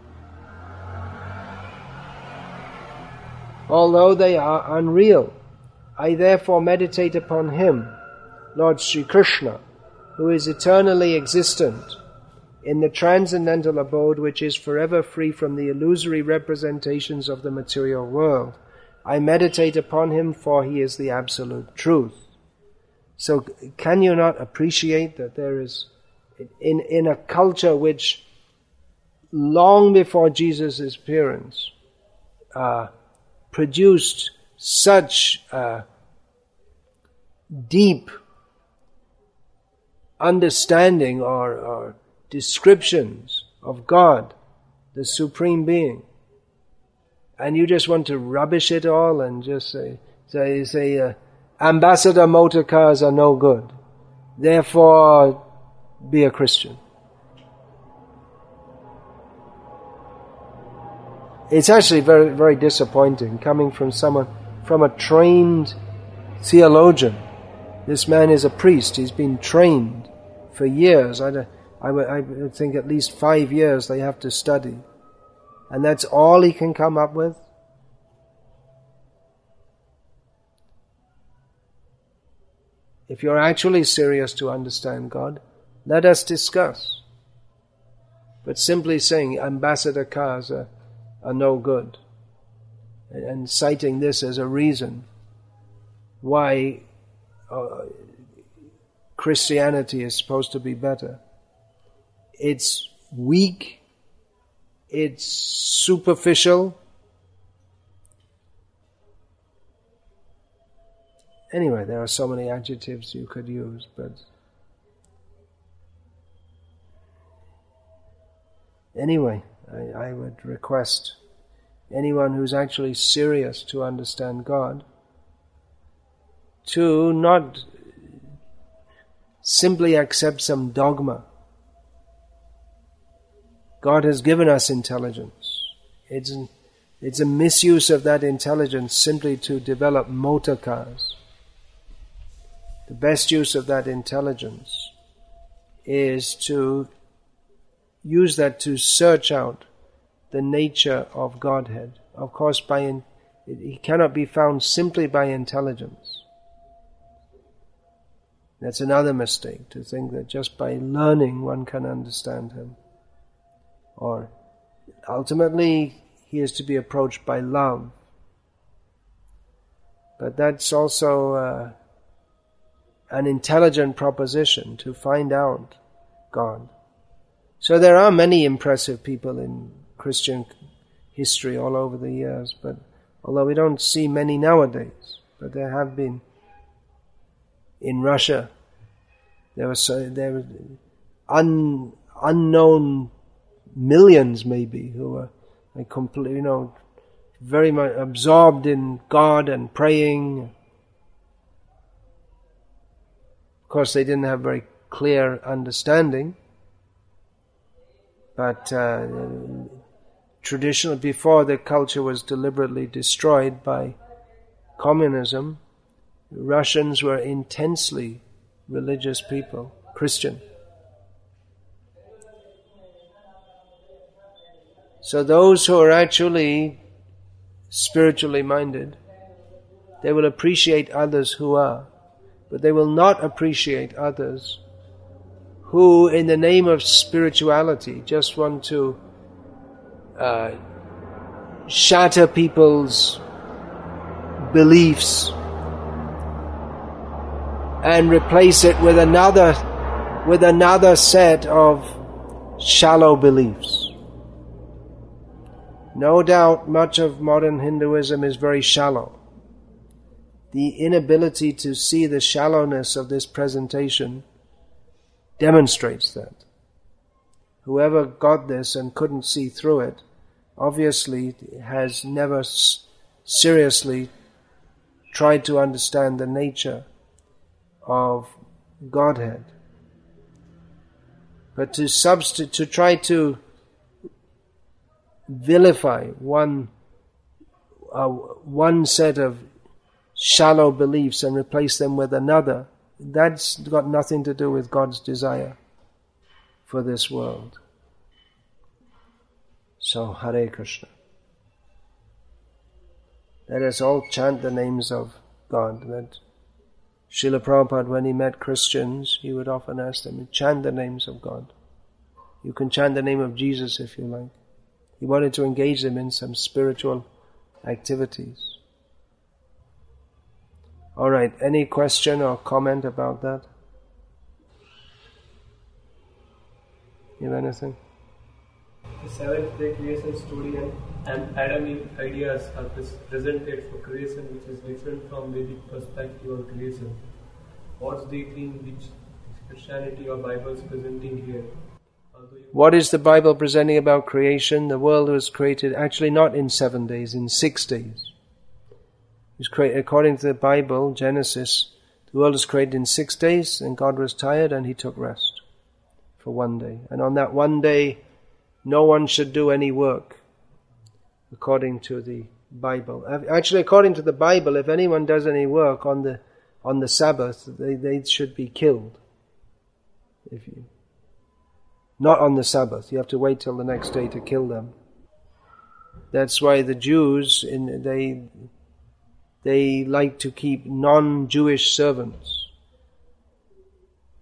although they are unreal. I therefore meditate upon Him, Lord Sri Krishna, who is eternally existent in the transcendental abode which is forever free from the illusory representations of the material world. I meditate upon Him, for He is the absolute truth. So can you not appreciate that there is, in a culture which long before Jesus' appearance produced such deep understanding or descriptions of God, the Supreme Being, and you just want to rubbish it all and just say ambassador motor cars are no good, therefore be a Christian. It's actually very, very disappointing coming from someone, from a trained theologian. This man is a priest. He's been trained for years. I would think at least 5 years they have to study. And that's all he can come up with? if you're actually serious to understand God, let us discuss. But simply saying ambassador cars are no good, and citing this as a reason why Christianity is supposed to be better, it's weak, it's superficial. Anyway, there are so many adjectives you could use, but anyway, I would request anyone who's actually serious to understand God to not simply accept some dogma. God has given us intelligence. It's a misuse of that intelligence simply to develop motor cars. The best use of that intelligence is to use that to search out the nature of Godhead. Of course, He cannot be found simply by intelligence. That's another mistake, to think that just by learning one can understand Him. Or ultimately, He is to be approached by love. But that's also an intelligent proposition to find out God. So there are many impressive people in Christian history all over the years, but although we don't see many nowadays, but there have been. In Russia, there were unknown millions maybe who were completely, very much absorbed in God and praying. Of course, they didn't have very clear understanding, but traditionally, before the culture was deliberately destroyed by communism, Russians were intensely religious people, Christian. So those who are actually spiritually minded, they will appreciate others who are, but they will not appreciate others who, in the name of spirituality, just want to shatter people's beliefs and replace it with another set of shallow beliefs. No doubt much of modern Hinduism is very shallow. The inability to see the shallowness of this presentation demonstrates that. Whoever got this and couldn't see through it, obviously has never seriously tried to understand the nature of Godhead. But to try to vilify one set of shallow beliefs and replace them with another, that's got nothing to do with God's desire for this world. So, Hare Krishna. Let us all chant the names of God. That Srila Prabhupada, when he met Christians, he would often ask them, chant the names of God. You can chant the name of Jesus if you like. He wanted to engage them in some spiritual activities. Alright, any question or comment about that? You have anything? The seventh-day creation story and Adamic ideas are presented for creation, which is different from Vedic perspective of creation. What's the thing which Christianity or Bible is presenting here? What is the Bible presenting about creation? The world was created actually not in 7 days, in 6 days. It was created, according to the Bible, Genesis, the world was created in 6 days, and God was tired and He took rest for 1 day. And on that 1 day, no one should do any work, according to the Bible. Actually, according to the Bible, if anyone does any work on the Sabbath, they should be killed. Not on the Sabbath. You have to wait till the next day to kill them. That's why the Jews, they like to keep non-Jewish servants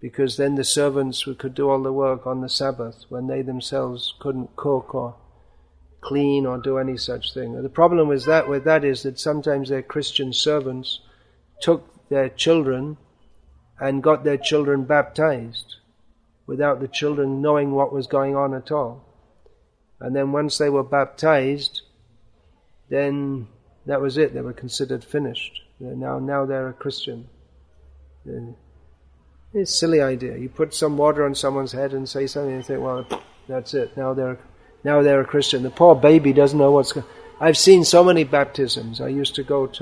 because then the servants could do all the work on the Sabbath when they themselves couldn't cook or clean or do any such thing. The problem with that is that sometimes their Christian servants took their children and got their children baptized without the children knowing what was going on at all. And then once they were baptized, then that was it. They were considered finished. Now they're a Christian. It's a silly idea. You put some water on someone's head and say something and think, well, that's it. Now they're a Christian. The poor baby doesn't know what's going on. I've seen so many baptisms. I used to go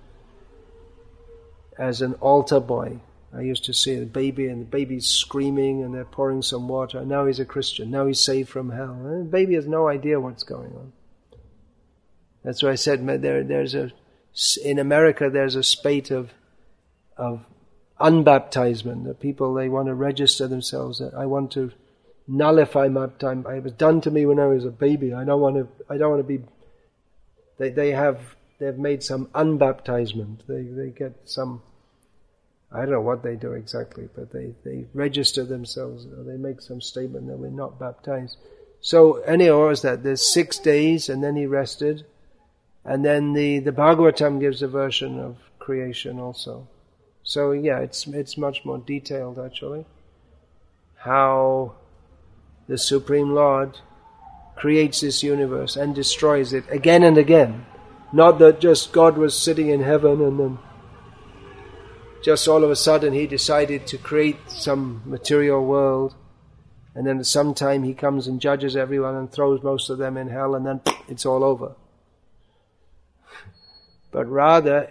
as an altar boy. I used to see the baby, and the baby's screaming, and they're pouring some water. Now he's a Christian. Now he's saved from hell. And the baby has no idea what's going on. That's why I said in America there's a spate of unbaptizement. The people, they want to register themselves. That I want to nullify my baptism. It was done to me when I was a baby. I don't want to be. They've made some unbaptizement. They get some. I don't know what they do exactly, but they register themselves, or they make some statement that we're not baptized. So anyhow, what was that? There's 6 days, and then he rested, and then the Bhagavatam gives a version of creation also. So yeah, it's much more detailed actually, how the Supreme Lord creates this universe and destroys it again and again. Not that just God was sitting in heaven and then just all of a sudden he decided to create some material world, and then at some time he comes and judges everyone and throws most of them in hell, and then it's all over. But rather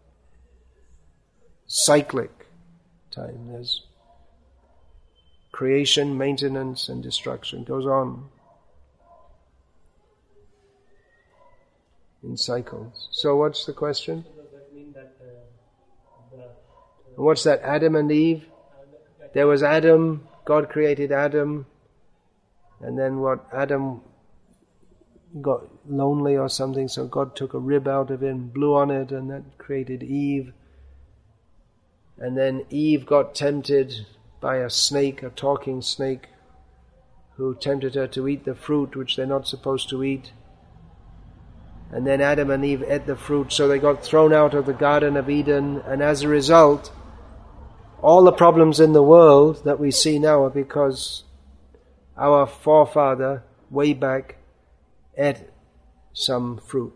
cyclic time. There's creation, maintenance, and destruction. It goes on in cycles. So what's the question? Does that mean that What's that? Adam and Eve? There was Adam, God created Adam, and then Adam got lonely or something, so God took a rib out of him, blew on it, and that created Eve. And then Eve got tempted by a snake, a talking snake, who tempted her to eat the fruit which they're not supposed to eat. And then Adam and Eve ate the fruit, so they got thrown out of the Garden of Eden, and as a result, all the problems in the world that we see now are because our forefather, way back, ate some fruit.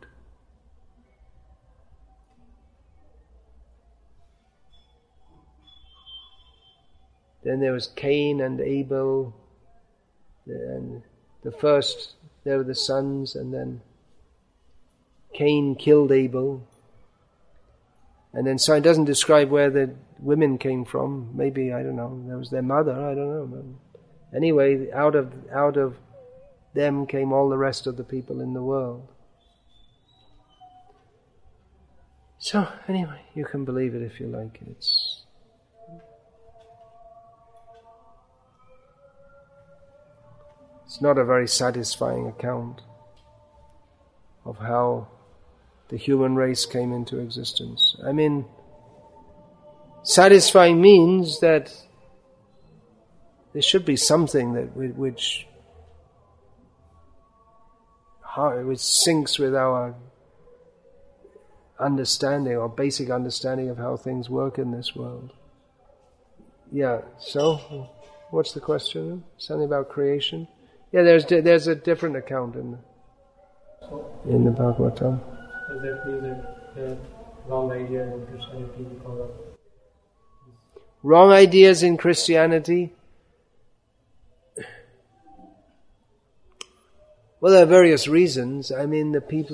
Then there was Cain and Abel, and the first, there were the sons, and then Cain killed Abel. And then so it doesn't describe where the women came from. Maybe, I don't know, that was their mother, I don't know. But anyway, out of them came all the rest of the people in the world. So anyway, you can believe it if you like. It's not a very satisfying account of how the human race came into existence. I mean, satisfying means that there should be something that which syncs with our understanding or basic understanding of how things work in this world. Yeah, so what's the question? Something about creation? Yeah, there's a different account in the Bhagavatam. Does that mean that the wrong idea in Christianity because of wrong ideas in Christianity? Well, there are various reasons. I mean,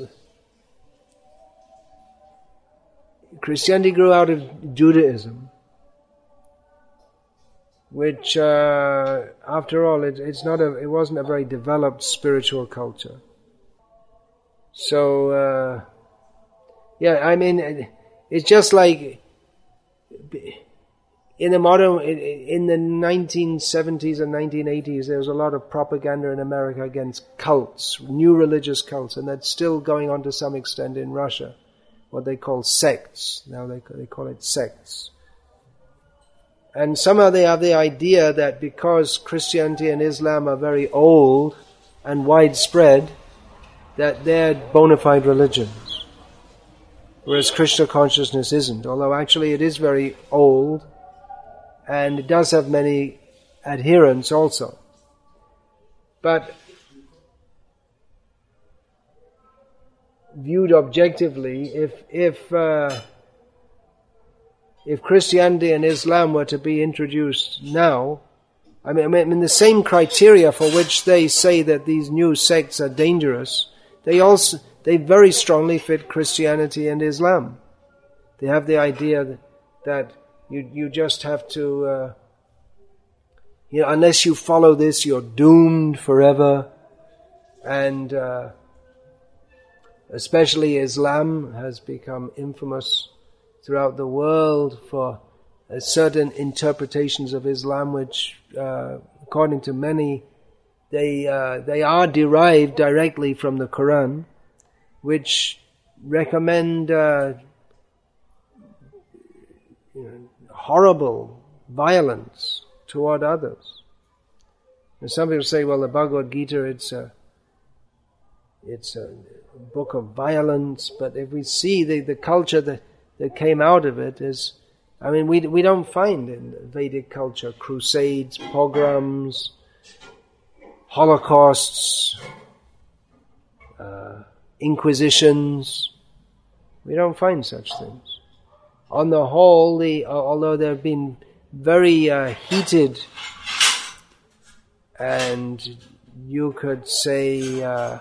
Christianity grew out of Judaism, which, after all, it wasn't a very developed spiritual culture. So, yeah, I mean, it's just like in the 1970s and 1980s, there was a lot of propaganda in America against cults, new religious cults, and that's still going on to some extent in Russia. What they call sects. Now they call it sects. And somehow they have the idea that because Christianity and Islam are very old and widespread, that they're bona fide religions. Whereas Krishna consciousness isn't, although actually it is very old and it does have many adherents also. But viewed objectively, if Christianity and Islam were to be introduced now, I mean the same criteria for which they say that these new sects are dangerous, they very strongly fit Christianity and Islam. They have the idea that you just have to, unless you follow this, you're doomed forever. And especially Islam has become infamous throughout the world for certain interpretations of Islam which, according to many, they are derived directly from the Quran, which recommend horrible violence toward others. And some people say, well, the Bhagavad Gita, it's a book of violence, but if we see the culture that came out of it is, I mean, we don't find in Vedic culture crusades, pogroms, holocausts, inquisitions. We don't find such things. On the whole, although there have been very heated and you could say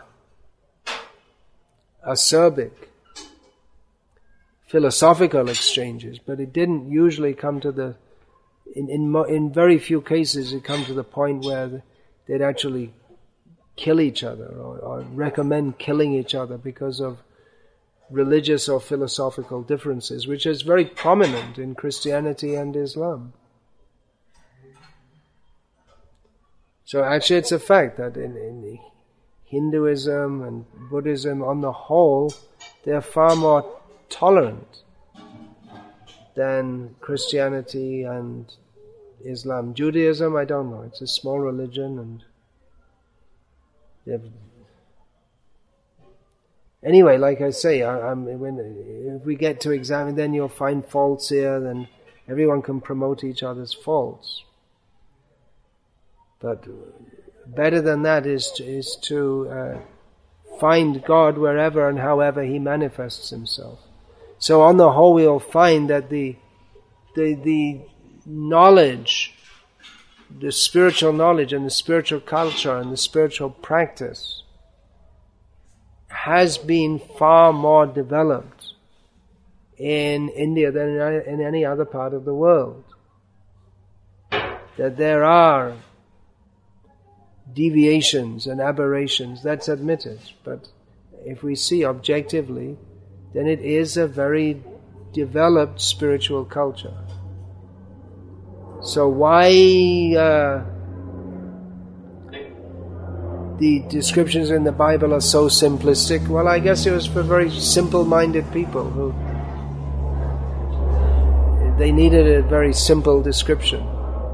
acerbic philosophical exchanges, but it didn't usually come to in very few cases it come to the point where they'd actually kill each other or recommend killing each other because of religious or philosophical differences, which is very prominent in Christianity and Islam. So actually it's a fact that in Hinduism and Buddhism on the whole, they're far more tolerant than Christianity and Islam. Judaism, I don't know. It's a small religion and anyway, like I say, if we get to examine, then you'll find faults here, then everyone can promote each other's faults. But better than that is to find God wherever and however He manifests Himself. So on the whole, we'll find that the knowledge, the spiritual knowledge and the spiritual culture and the spiritual practice has been far more developed in India than in any other part of the world. That there are deviations and aberrations, that's admitted. But if we see objectively, then it is a very developed spiritual culture. So why the descriptions in the Bible are so simplistic? Well, I guess it was for very simple-minded people who they needed a very simple description.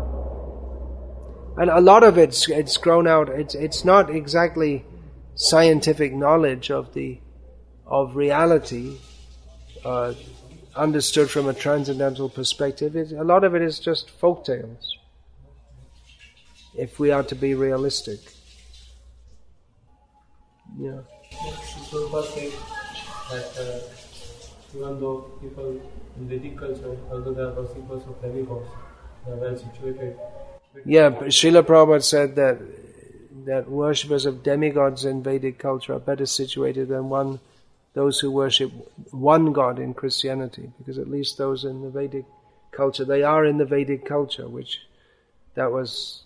And a lot of it's grown out. It's not exactly scientific knowledge of reality, understood from a transcendental perspective. A lot of it is just folk tales, if we are to be realistic. Yeah. Prabhupada said that even though people in Vedic culture, although they are worshippers of demigods, they are well situated. Yeah, Srila Prabhupada said that worshippers of demigods in Vedic culture are better situated than those who worship one god in Christianity, because at least those in the Vedic culture, they are in the Vedic culture, which that was,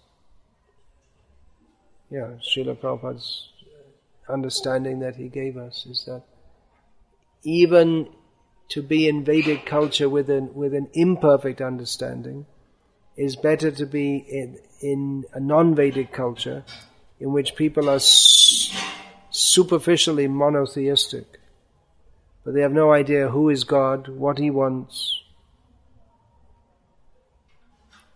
Srila Prabhupada's understanding that he gave us, is that even to be in Vedic culture with an imperfect understanding is better to be in a non-Vedic culture in which people are superficially monotheistic, but they have no idea who is God, what He wants.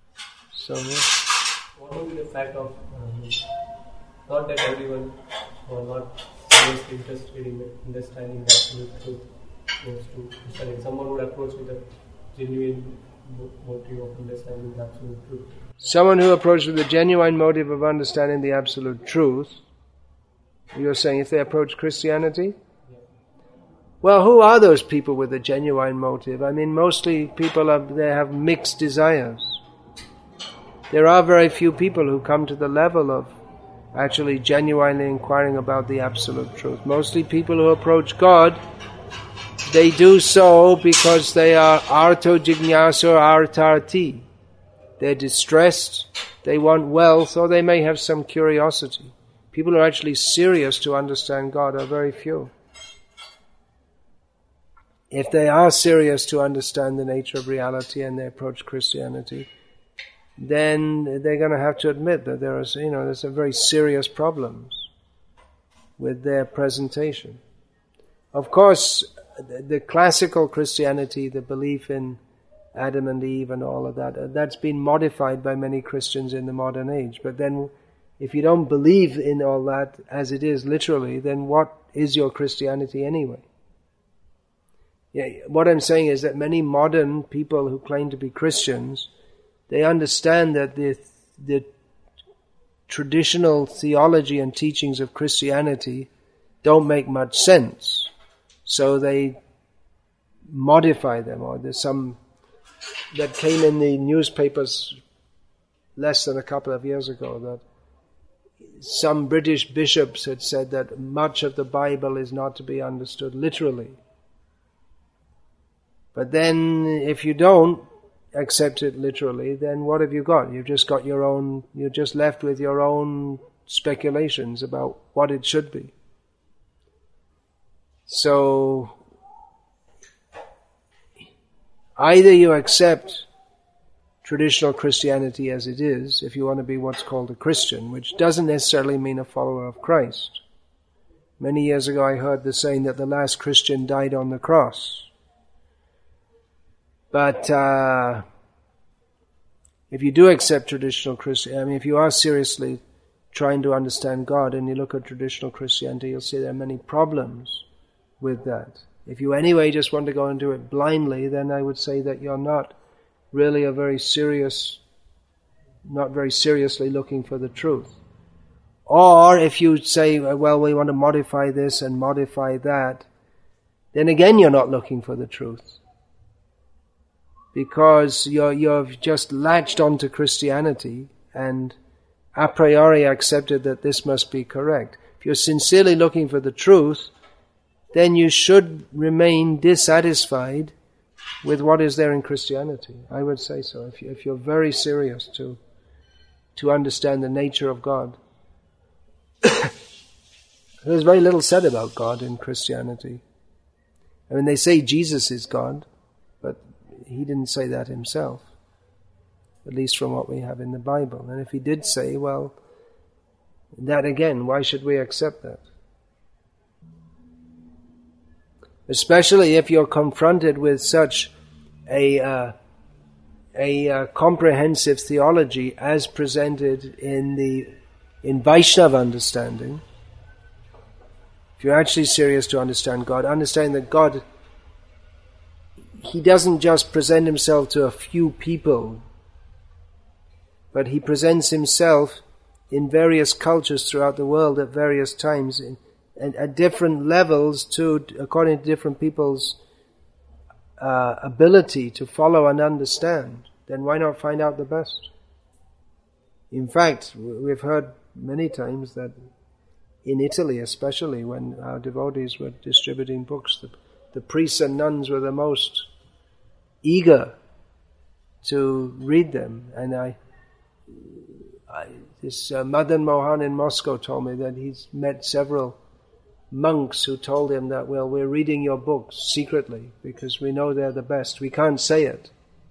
So, what would be the fact of, not that everyone who are not seriously interested in understanding the absolute truth goes to Christianity. Someone would approach with a genuine motive of understanding the absolute truth. someone who approaches with a genuine motive of understanding the absolute truth, you're saying if they approach Christianity? Well, who are those people with a genuine motive? I mean, mostly people they have mixed desires. There are very few people who come to the level of actually genuinely inquiring about the absolute truth. Mostly people who approach God, they do so because they are arto jignasu or artarti. They're distressed, they want wealth, or they may have some curiosity. People who are actually serious to understand God are very few. If they are serious to understand the nature of reality and they approach Christianity, then they're going to have to admit that there's some very serious problems with their presentation. Of course, the classical Christianity, the belief in Adam and Eve and all of that, that's been modified by many Christians in the modern age. But then, if you don't believe in all that as it is literally, then what is your Christianity anyway? Yeah, what I'm saying is that many modern people who claim to be Christians, they understand that the traditional theology and teachings of Christianity don't make much sense. So they modify them, or there's some that came in the newspapers less than a couple of years ago that some British bishops had said that much of the Bible is not to be understood literally. But then if you don't accept it literally, then what have you got? You've just got you're just left with your own speculations about what it should be. So, either you accept traditional Christianity as it is, if you want to be what's called a Christian, which doesn't necessarily mean a follower of Christ. Many years ago I heard the saying that the last Christian died on the cross. But if you do accept traditional Christianity, if you are seriously trying to understand God and you look at traditional Christianity, you'll see there are many problems with that. If you anyway just want to go and do it blindly, then I would say that you're not really not very seriously looking for the truth. Or if you say, well, we want to modify this and modify that, then again you're not looking for the truth. Because you've just latched onto Christianity and a priori accepted that this must be correct. If you're sincerely looking for the truth, then you should remain dissatisfied with what is there in Christianity. I would say so. If you're very serious to understand the nature of God. There's very little said about God in Christianity. I mean, they say Jesus is God, but he didn't say that himself, at least from what we have in the Bible. And if he did say, well, that again, why should we accept that? Especially if you're confronted with such a comprehensive theology as presented in Vaishnava understanding. If you're actually serious to understand God, understand that God, He doesn't just present Himself to a few people, but He presents Himself in various cultures throughout the world at various times, and at different levels according to different people's ability to follow and understand. Then why not find out the best? In fact, we've heard many times that in Italy especially, when our devotees were distributing books, the priests and nuns were the most eager to read them. And this Madan Mohan in Moscow told me that he's met several monks who told him that, well, we're reading your books secretly because we know they're the best. We can't say it,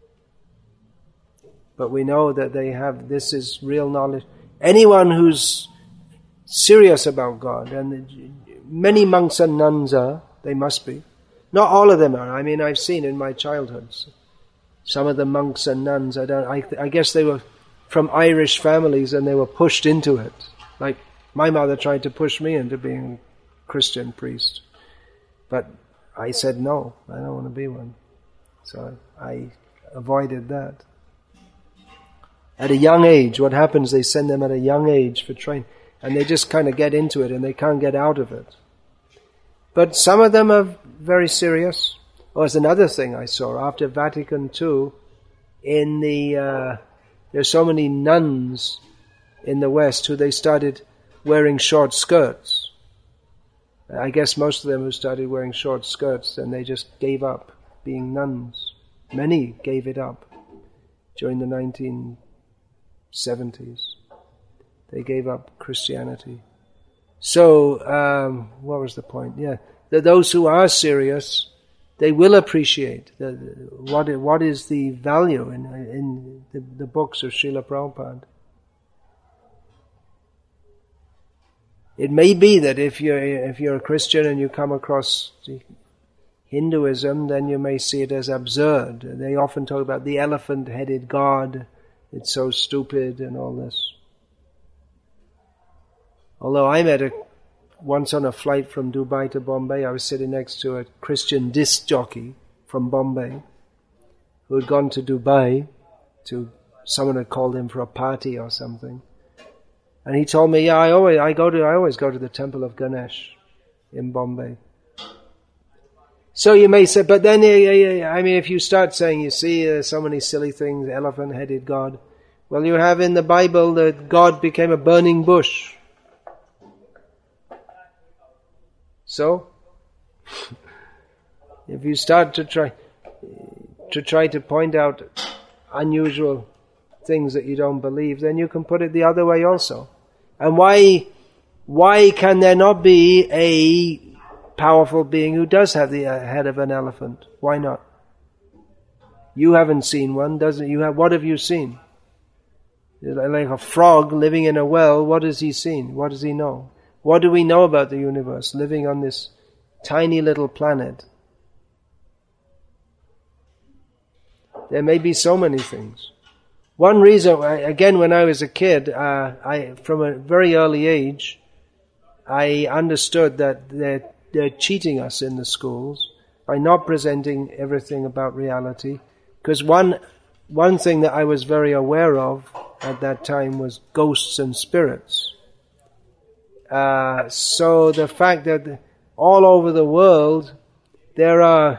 but we know that this is real knowledge. Anyone who's serious about God, and many monks and nuns are, they must be. Not all of them are. I mean, I've seen in my childhood some of the monks and nuns, I guess they were from Irish families and they were pushed into it. Like my mother tried to push me into being a Christian priest. But I said no, I don't want to be one. So I avoided that. At a young age, what happens, they send them at a young age for training. And they just kind of get into it and they can't get out of it. But some of them are very serious. Oh, there's another thing I saw after Vatican II. There's so many nuns in the West who they started wearing short skirts. I guess most of them who started wearing short skirts, and they just gave up being nuns. Many gave it up during the 1970s. They gave up Christianity. So, what was the point? Yeah, those who are serious, they will appreciate what is the value in the books of Srila Prabhupada. It may be that if you're a Christian and you come across Hinduism, then you may see it as absurd. They often talk about the elephant-headed god. It's so stupid and all this. Although I met once on a flight from Dubai to Bombay, I was sitting next to a Christian disc jockey from Bombay who had gone to Dubai someone had called him for a party or something. And he told me, yeah, I always go to the temple of Ganesh in Bombay. So you may say, but then, I mean, if you start saying, you see so many silly things, elephant-headed God. Well, you have in the Bible that God became a burning bush. So, if you start to try to point out unusual things that you don't believe, then you can put it the other way also. And why can there not be a powerful being who does have the head of an elephant? Why not? You haven't seen one, doesn't you? What have you seen? Like a frog living in a well, what has he seen? What does he know? What do we know about the universe living on this tiny little planet? There may be so many things. One reason, again, when I was a kid, from a very early age, I understood that they're cheating us in the schools by not presenting everything about reality. Because one thing that I was very aware of at that time was ghosts and spirits. So the fact that all over the world there are,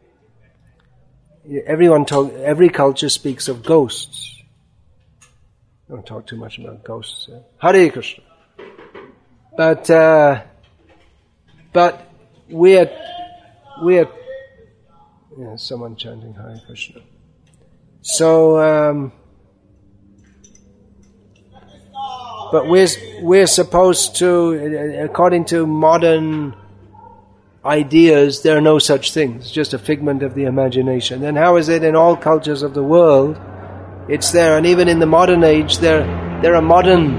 every culture speaks of ghosts. Don't talk too much about ghosts. Hare Krishna. But we're someone chanting Hare Krishna. So, but we're supposed to, according to modern ideas, there are no such things, just a figment of the imagination. Then how is it in all cultures of the world? It's there, and even in the modern age, there are modern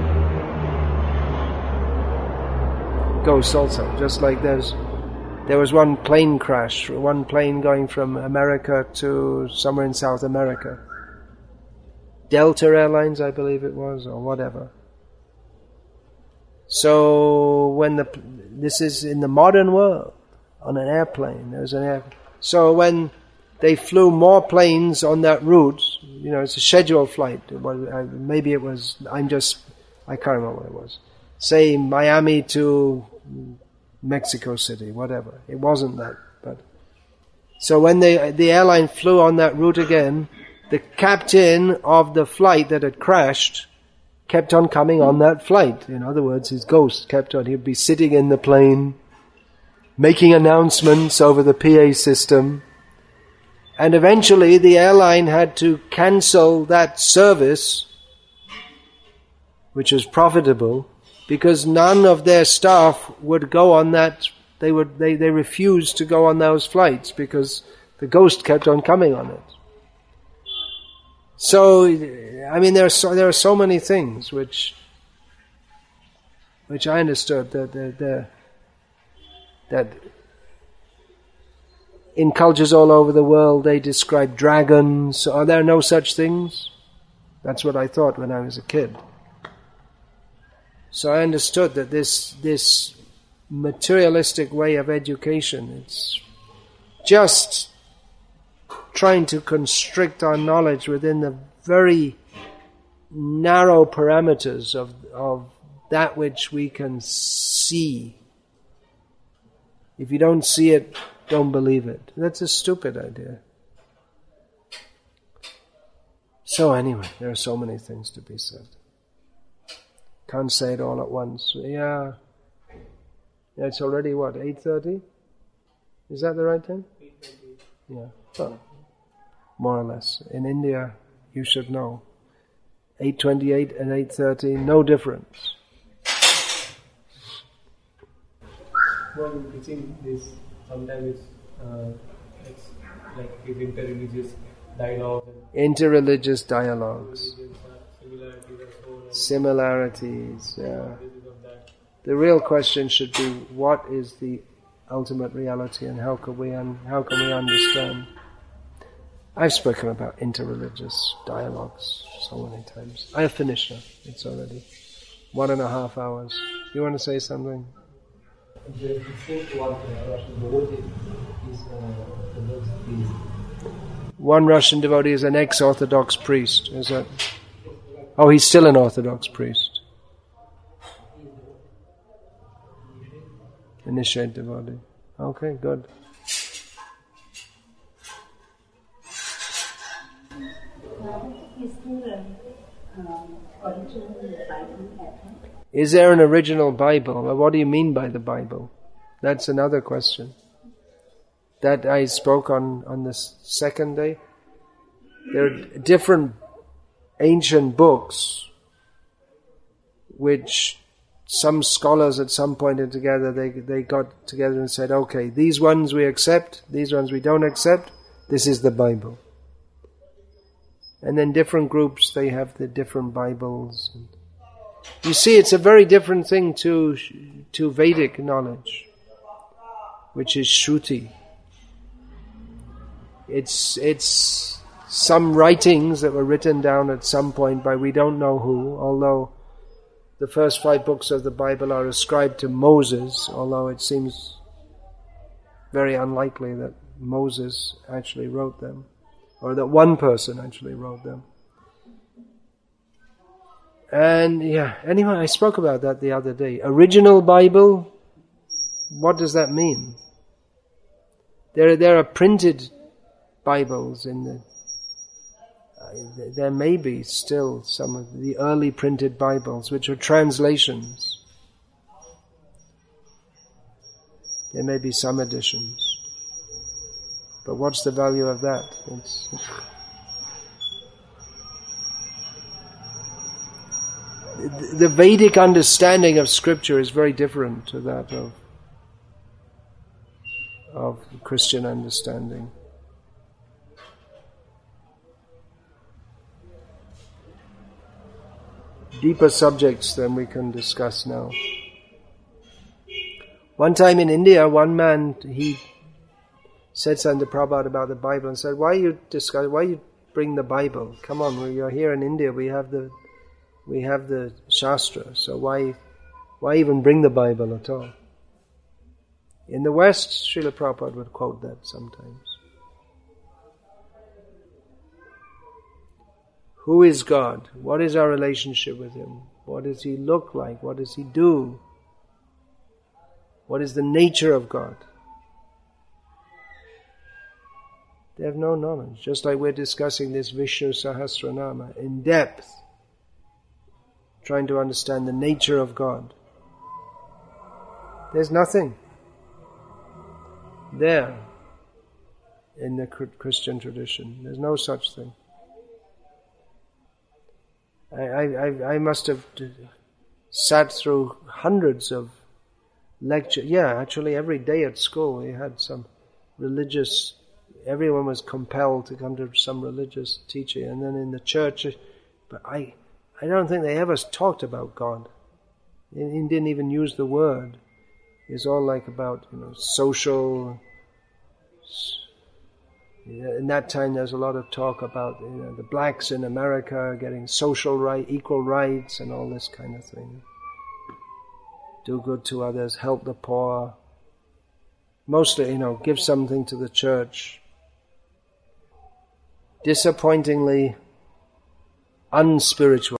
ghosts also. Just like there was one plane crash, one plane going from America to somewhere in South America. Delta Airlines, I believe it was, or whatever. So this is in the modern world, on an airplane. So when they flew more planes on that route, it's a scheduled flight. I can't remember what it was. Say Miami to Mexico City, whatever. It wasn't that. But so when the airline flew on that route again, the captain of the flight that had crashed kept on coming on that flight. In other words, his ghost kept on. He'd be sitting in the plane, making announcements over the PA system. And eventually the airline had to cancel that service, which was profitable, because none of their staff would go on that. They refused to go on those flights because the ghost kept on coming on it. So, I mean, there are so many things which I understood that in cultures all over the world they describe dragons. Are there no such things? That's what I thought when I was a kid. So I understood that this materialistic way of education, it's just trying to constrict our knowledge within the very narrow parameters of that which we can see. If you don't see it, don't believe it. That's a stupid idea. So anyway, there are so many things to be said. Can't say it all at once. Yeah, it's already what, 8:30? Is that the right time? 8:20. Yeah, well, more or less. In India, you should know. 8:28 and 8:30, no difference. Well, teaching this sometimes it's like these interreligious dialogues. Interreligious dialogues. Similarities, yeah. The real question should be, what is the ultimate reality, and how can we understand? I've spoken about interreligious dialogues so many times. I have finished now. It's already 1.5 hours. You want to say something? One Russian devotee is an ex-Orthodox priest. Is that? Oh, he's still an Orthodox priest. Initiate devotee. Okay, good. Is there an original Bible? Well, what do you mean by the Bible? That's another question. That I spoke on the second day. There are different ancient books which some scholars at some point together, they got together and said, okay, these ones we accept, these ones we don't accept, this is the Bible. And then different groups, they have the different Bibles. You see, it's a very different thing to Vedic knowledge, which is Shruti. It's some writings that were written down at some point by we don't know who, although the first 5 books of the Bible are ascribed to Moses, although it seems very unlikely that Moses actually wrote them, or that one person actually wrote them. And anyway, I spoke about that the other day. Original Bible, what does that mean? There are printed Bibles in the... there may be still some of the early printed Bibles, which are translations. There may be some editions. But what's the value of that? The Vedic understanding of Scripture is very different to that of Christian understanding. Deeper subjects than we can discuss now. One time in India, one man, he said something to Prabhupada about the Bible and said, why you bring the Bible? Come on, you're here in India, we have the Shastra, so why even bring the Bible at all? In the West, Srila Prabhupada would quote that sometimes. Who is God? What is our relationship with Him? What does He look like? What does He do? What is the nature of God? They have no knowledge. Just like we're discussing this Vishnu Sahasranama in depth, trying to understand the nature of God. There's nothing there in the Christian tradition. There's no such thing. I must have sat through hundreds of lectures. Yeah, actually every day at school we had some religious, everyone was compelled to come to some religious teaching. And then in the church, but I don't think they ever talked about God. He didn't even use the word. It's all like about, social, In that time, there's a lot of talk about the blacks in America getting equal rights and all this kind of thing. Do good to others, help the poor. Mostly, give something to the church. Disappointingly unspiritual.